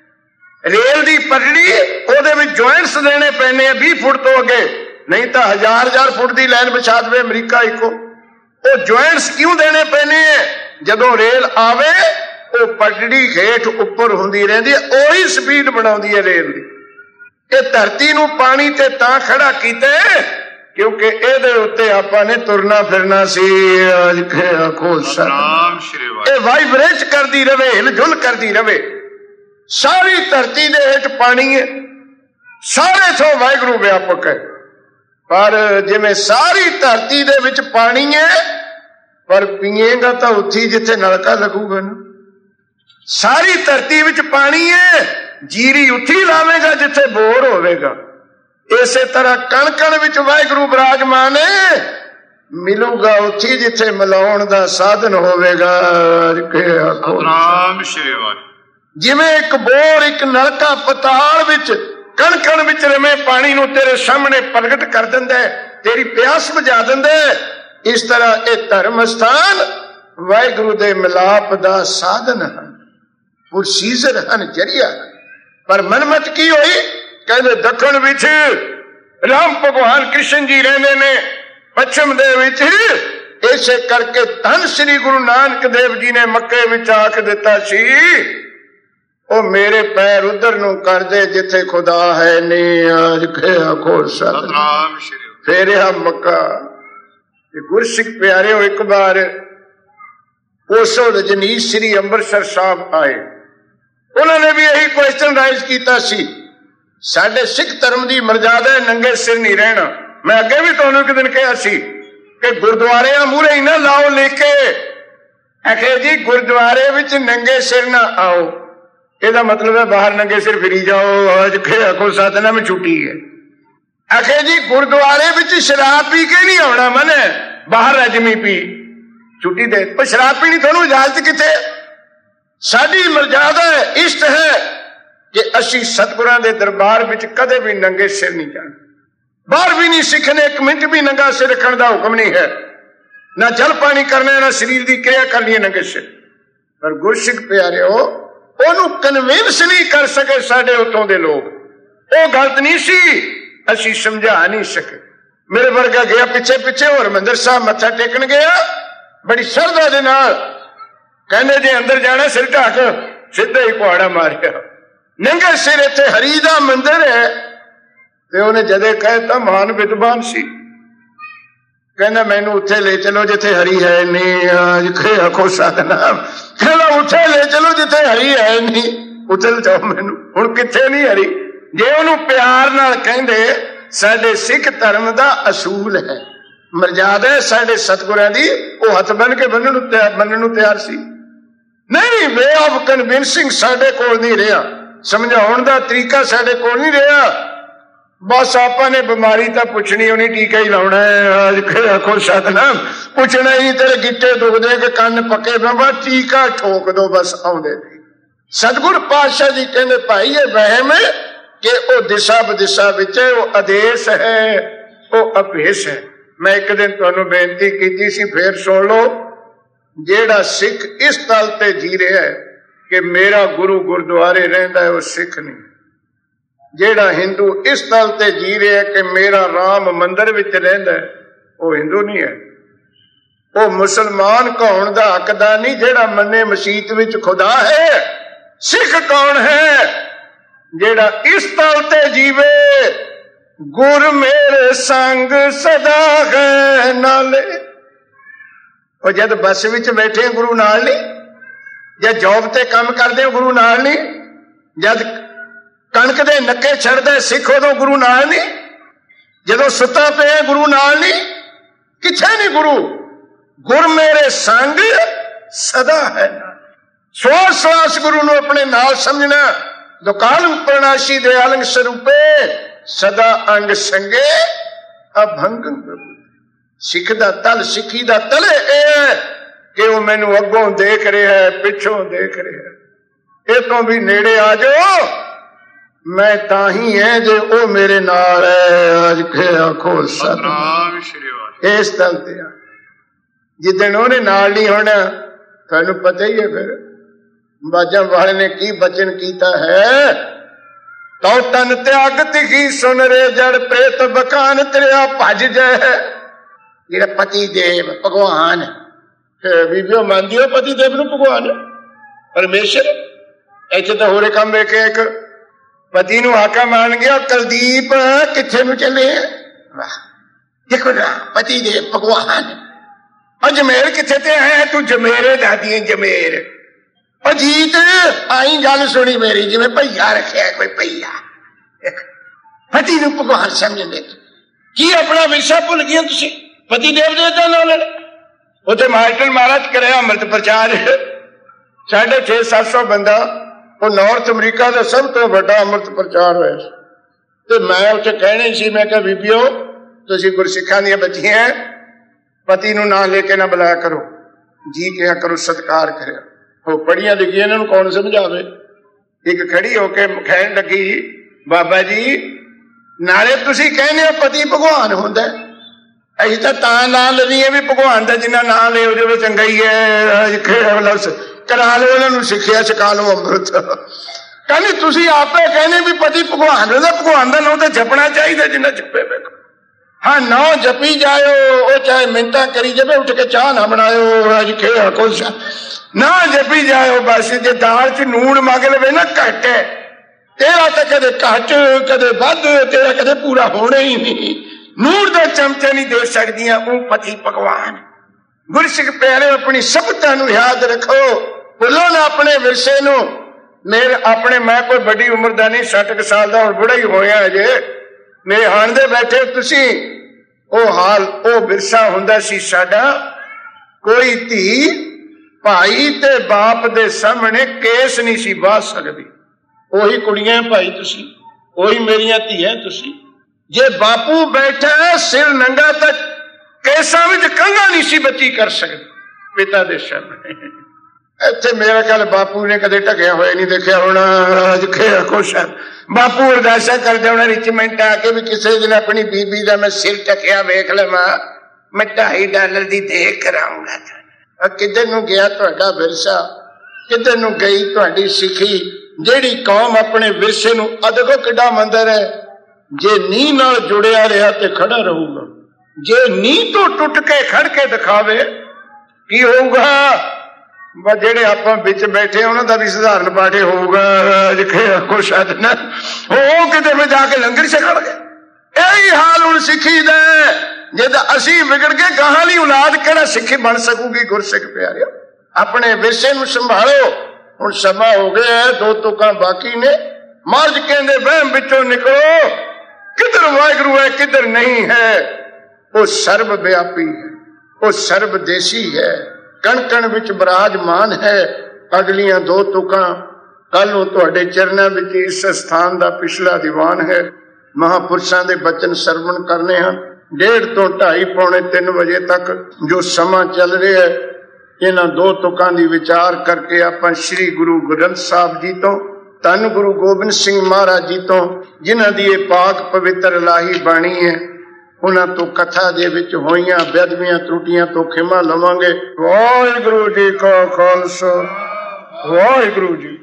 ਰੇਲ ਦੀ ਪਟੜੀ, ਉਹਦੇ ਵਿੱਚ ਜੁਆਇੰਟਸ ਦੇਣੇ ਪੈਣੇ ਆ 20 ਫੁੱਟ ਤੋਂ ਅੱਗੇ, ਨਹੀਂ ਤਾਂ 1000 ਫੁੱਟ ਦੀ ਲਾਈਨ ਵਿਛਾ ਦੇਵੇ ਅਮਰੀਕਾ ਇੱਕੋ। ਉਹ ਜੁਆਇੰਟਸ ਕਿਉਂ ਦੇਣੇ ਪੈਣੇ ਆ? ਜਦੋਂ ਰੇਲ ਆਵੇ ਉਹ ਪਟੜੀ ਹੇਠ ਉੱਪਰ ਹੁੰਦੀ ਰਹਿੰਦੀ ਹੈ, ਉਹੀ ਸਪੀਡ ਬਣਾਉਂਦੀ ਹੈ ਰੇਲ ਦੀ। ਇਹ ਧਰਤੀ ਨੂੰ ਪਾਣੀ ਤੇ ਤਾਂ ਖੜਾ ਕੀਤਾ क्योंकि ਇਹਦੇ ਉੱਤੇ ਆਪਾਂ ने तुरना फिरना सी। आखो सतनाम। वाइब्रेट करती रहे, हिलजुल करती रहे। सारी धरती दे हेठ पानी है, सारे थो वाहिगुरू व्यापक है। पर जिवें सारी धरती दे विच पानी है, पर पीएगा तो उत्थे जिथे नलका लगूगा ना। सारी धरती विच पानी है, जीरी उत्थे लावेगा जिथे बोर होवेगा। इसे तरह कण कण विच वाहिगुरू विराजमान है, मिलूगा उत्थे जिथे मिलाउण दा साधन होवेगा। जिवें एक बोर एक नलका पताल विच कण कण विच रमे पानी नूं तेरे सामने प्रगट कर दिंदा है, तेरी प्यास बुझा दिंदा है। इस तरह ये धर्म स्थान वाहिगुरू दे मिलाप दा साधन है, प्रोसीजर है, जरिया है। पर मनमत की होई, कहते दखण विच राम भगवान कृष्ण जी रहंदे ने, पश्चिम दे विच इसे करके धन श्री गुरु नानक देव जी ने मक्के विच आख दिता सी, ओ मेरे पैर उधर नूं कर दे जिथे खुदा है नहीं। आज आखो सतनाम। फिर यह मक्का गुरसिख प्यारे हो, एक बार उस रजनीश श्री अंमृतसर साहब आए, उन्होंने भी यही क्वेश्चन राइज किया सी, साडे सिख धर्म की मर्यादा नंगे सिर नहीं रहना। मैं अगे भी तुहानू एक दिन कहा सी कि गुरुद्वारे मूहरे ही ना लाओ लेके, आखे जी गुरुद्वारे विच नंगे सिर ना आओ, ਇਹਦਾ मतलब है बाहर नंगे सिर फिरी जाओ। आज आखो सतनाम छुट्टी है। आखे जी गुरुद्वारे विच शराब पी के नहीं आना, मन बाहर रजमी पी छुट्टी दे, पर शराब पीनी थोनू इजाजत किथे? साडी मर्यादा है, इष्ट है कि असी सतगुरां दे दरबार विच कदे भी नंगे सिर नहीं जाना। बाहर भी नहीं, सिख ने एक मिनट भी नंगा सिर रखने का हुक्म नहीं है, ना जल पानी करना, ना शरीर की क्रिया करनी है नंगे सिर। पर गुरसिख प्यारिओ ਉਹਨੂੰ कन्विंस नहीं कर सके साडे उतों दे लोग, वो गलत नहीं सी, असी समझा नहीं सके। मेरे वर्गा गया पिछे पिछे और हरमंदर साहब मत्था टेकन गया बड़ी श्रद्धा दे नाल, कहने जे अंदर जाना सिर ढक, सीधा ही कुहाड़ा मारिया। नंगे सिर इत्थे हरी दा मंदिर है, ते उन्हें जदे कहता महान विद्वान सी, कहना मैनू उत्थे ले चलो जिथे हरी है नहीं। आज आखो सतनाम। कहना उत्थे ले चलो जिथे हरी है नहीं, उत्थे ले जाओ मैनू, हुण किथे नहीं हरी। जे उन्हों प्यार नाल कहंदे, साडे सिख धर्म दा असूल है, मर्यादा है साडे सतगुरां दी, वो हथ बन के मनण नूं तैयार सी। नहीं, वे ऑफ कन्विंसिंग साडे कोल नहीं रहा, समझाउण दा तरीका साडे कोल नहीं रहा। बस आपा ने बीमारी तो पुछनी होनी, टीका ही लाउना है। आज आखो सतनाम। पुछना ही तेरे गिट्टे दुखदे कि कन्न पके, बाबा टीका ठोक दो बस, आउंदे नहीं। सतगुर पातशाह जी कहंदे भाई ये वहम है कि वो दिशा बदिशा विच है, वो आदेश है, वो अभेस है। मैं एक दिन तुहानू बेनती की सी, फिर सुन लो, जेड़ा सिख इस तल ते जी रहा है कि मेरा गुरु गुरुद्वारे रहिंदा है, वो सिख नहीं। जेड़ा हिंदू इस तल ते जी रहा है कि मेरा राम मंदिर विच रहिंदा है, वो हिंदू नहीं है। वो मुसलमान कौन दा हकदार नहीं जेड़ा मन्ने मसीत विच खुदा है। सिख कौन है? जेड़ा इस तल ते जीवे, गुर मेरे संग सदा है नाले। और जद बस विच बैठे गुरु नाल नहीं, जब जॉब ते काम करदे गुरु नाल नहीं, जद कणक दे नक्के छड़दे सिख उदों गुरु नाल नहीं, जदों सुता पे गुरु नाल नहीं, किथे नहीं गुरु। गुर मेरे संग सदा है। श्वास श्वास गुरु नूं अपने नाल समझना। दुकाल प्रणाशी दे अलंग स्वरूपे सदा अंग संगे अभंग प्रभु। सिख दा तल, सिखी दा तले ए कि वो मैनू अगों देख रहा है, पिछों देख रहा है। ये तो भी नेड़े आ जाओ, मैं ताही है जे ओ मेरे नाल है। आज के आखो सतनाम श्री। इस तल ते जिदन उन्हें नाल नहीं होना, तुहानू पता ही है। फिर बाजा वाले ने की बचन किया है, तो तन त्याग तिखी सुन रे जड़ प्रेत बकान त्रिया भज जाए। जेड़ा पति देव भगवान बीबियों मानदी हो पति देव नूं भगवान परमेश्वर। इत्थे तो होरे काम वेखे, एक पति नूं हाका मान गया, कुलदीप किथे नूं चले। वाह, देखो ना पति दे भगवान अजमेर किथे ते आया तू जमेरे दादी जमेर अजीत आई गल सुनी मेरी जिवें भैया रखिया कोई भैया पति नूं भगवान समझदे की अपना विरसा भुल गए तुसीं पति देव देवता नाल उत्थे मास्टर महाराज करे अमृत प्रचार 650-700 बंदा वो नॉर्थ अमरीका का सब तो बड़ा अमृत प्रचार होया ते मैं उत्थे कहने सी मैं कहा बीबियो तुसीं गुरसिखां दीआं बच्चियां पति नूं नां लेके ना बुलाया करो जी कहा करो सत्कार करिया वो पढ़िया लिखिया इन्हां नूं कौन समझावे एक खड़ी होके कहण लगी बाबा जी नाले तुसीं कहने हो पति भगवान हुंदा असीं तां नां लईए भी भगवान दा जिन्ना नां ले उहदे चंगा ही है करा लो उन्होंने सिखिया सिखा लो अमृत कहने तुसीं आपे कहने भी पति भगवान भगवान का नाम तो जपना चाहिए जिन्ना जपे देखो हाँ ना जपी जाओ वो चाहे मिन्नतां करी जाए उठ के चाह ना बनाओ अज खेड़ा कुछ ना जपी जाओ बस जे दाल च नून मंग लवे ना घट है तेरा तो कदे घट कदे वध तेरा कदे पूरा होना ही नहीं नूर का चमचा नहीं दे सकदियां वो पति भगवान गुरसिख प्यारे अपनी सभता नूं याद रखो भुलो ना अपने विरसे नूं मेरे अपने मैं कोई बड़ी उम्र का नहीं 60 साल का हुण बुढ़ा ही होया अजे मेरे हाण दे बैठे तुसीं ओ हाल ओ विरसा हुंदा सी साडा कोई धी भाई ते बाप दे सामने केस नहीं सी बाह सकदी ओही कुड़ियां भाई तुसीं ओही मेरियां धीआं तुसीं जे बापू बैठा सिर नंगा तक केसा विच कंघा नहीं सी बच्ची कर सकती पिता दे सामने इत्थे मेरा ख्याल बापू ने कदे ढकिया होया नहीं देखिया होना अज खेड़ा खुश है बापू अरदासा कर देना रिचमेंट आके भी किसी दिन अपनी बीबी का मैं सिर ढकिया वेख लवां मैं $2.5 की देख कराऊंगा किधर नूं गया तुहाडा विरसा किधर नूं गई तुहाडी सिखी जिहड़ी कौम अपने विरसे नूं अदगो किड्डा मंदर है जे नींह नाल जुड़िया रहा ते खड़ा रहूगा जे नींह तो टुट के खड़ के दिखावे की होगा जेड़े आपां विच बैठे उन्हां दा भी साधारण पाठे होगा कुछ ना हो किते में जाके लंगर छकण गए यही हाल हुण सिखी दा जद असीं विगड़ के गाहां दी औलाद किहड़ा सिखी बन सकूगी गुरसिख प्यारे अपने विरसे नूं संभालो हुण समा हो गया 2 तुकां बाकी ने मर्ज कहंदे वहम विचों निकलो किधर वाहिगुरू है किधर नहीं है वो सर्वव्यापी है वो सर्वदेशी है कण कण विच विराजमान है अगलियां 2 तुकां कल नूं तुहाडे चरनां विच इस स्थान दा पिछला दीवान है महापुरुषां दे बचन सरवण करने हैं 1:30 तो 2:30 पौने 3 बजे तक जो समा चल रहा है इन्हां 2 तुकां दी विचार करके आपां श्री गुरु ग्रंथ साहिब जी तो धन गुरु गोबिंद सिंह महाराज जी तो जिन्हां दी ये पाक पवित्र इलाही बाणी है उन्हां तो कथा दे विच होईयां बेअदबियां त्रुटियां तो खिमा लवांगे। वाहिगुरू जी का खालसा वाहिगुरू जी।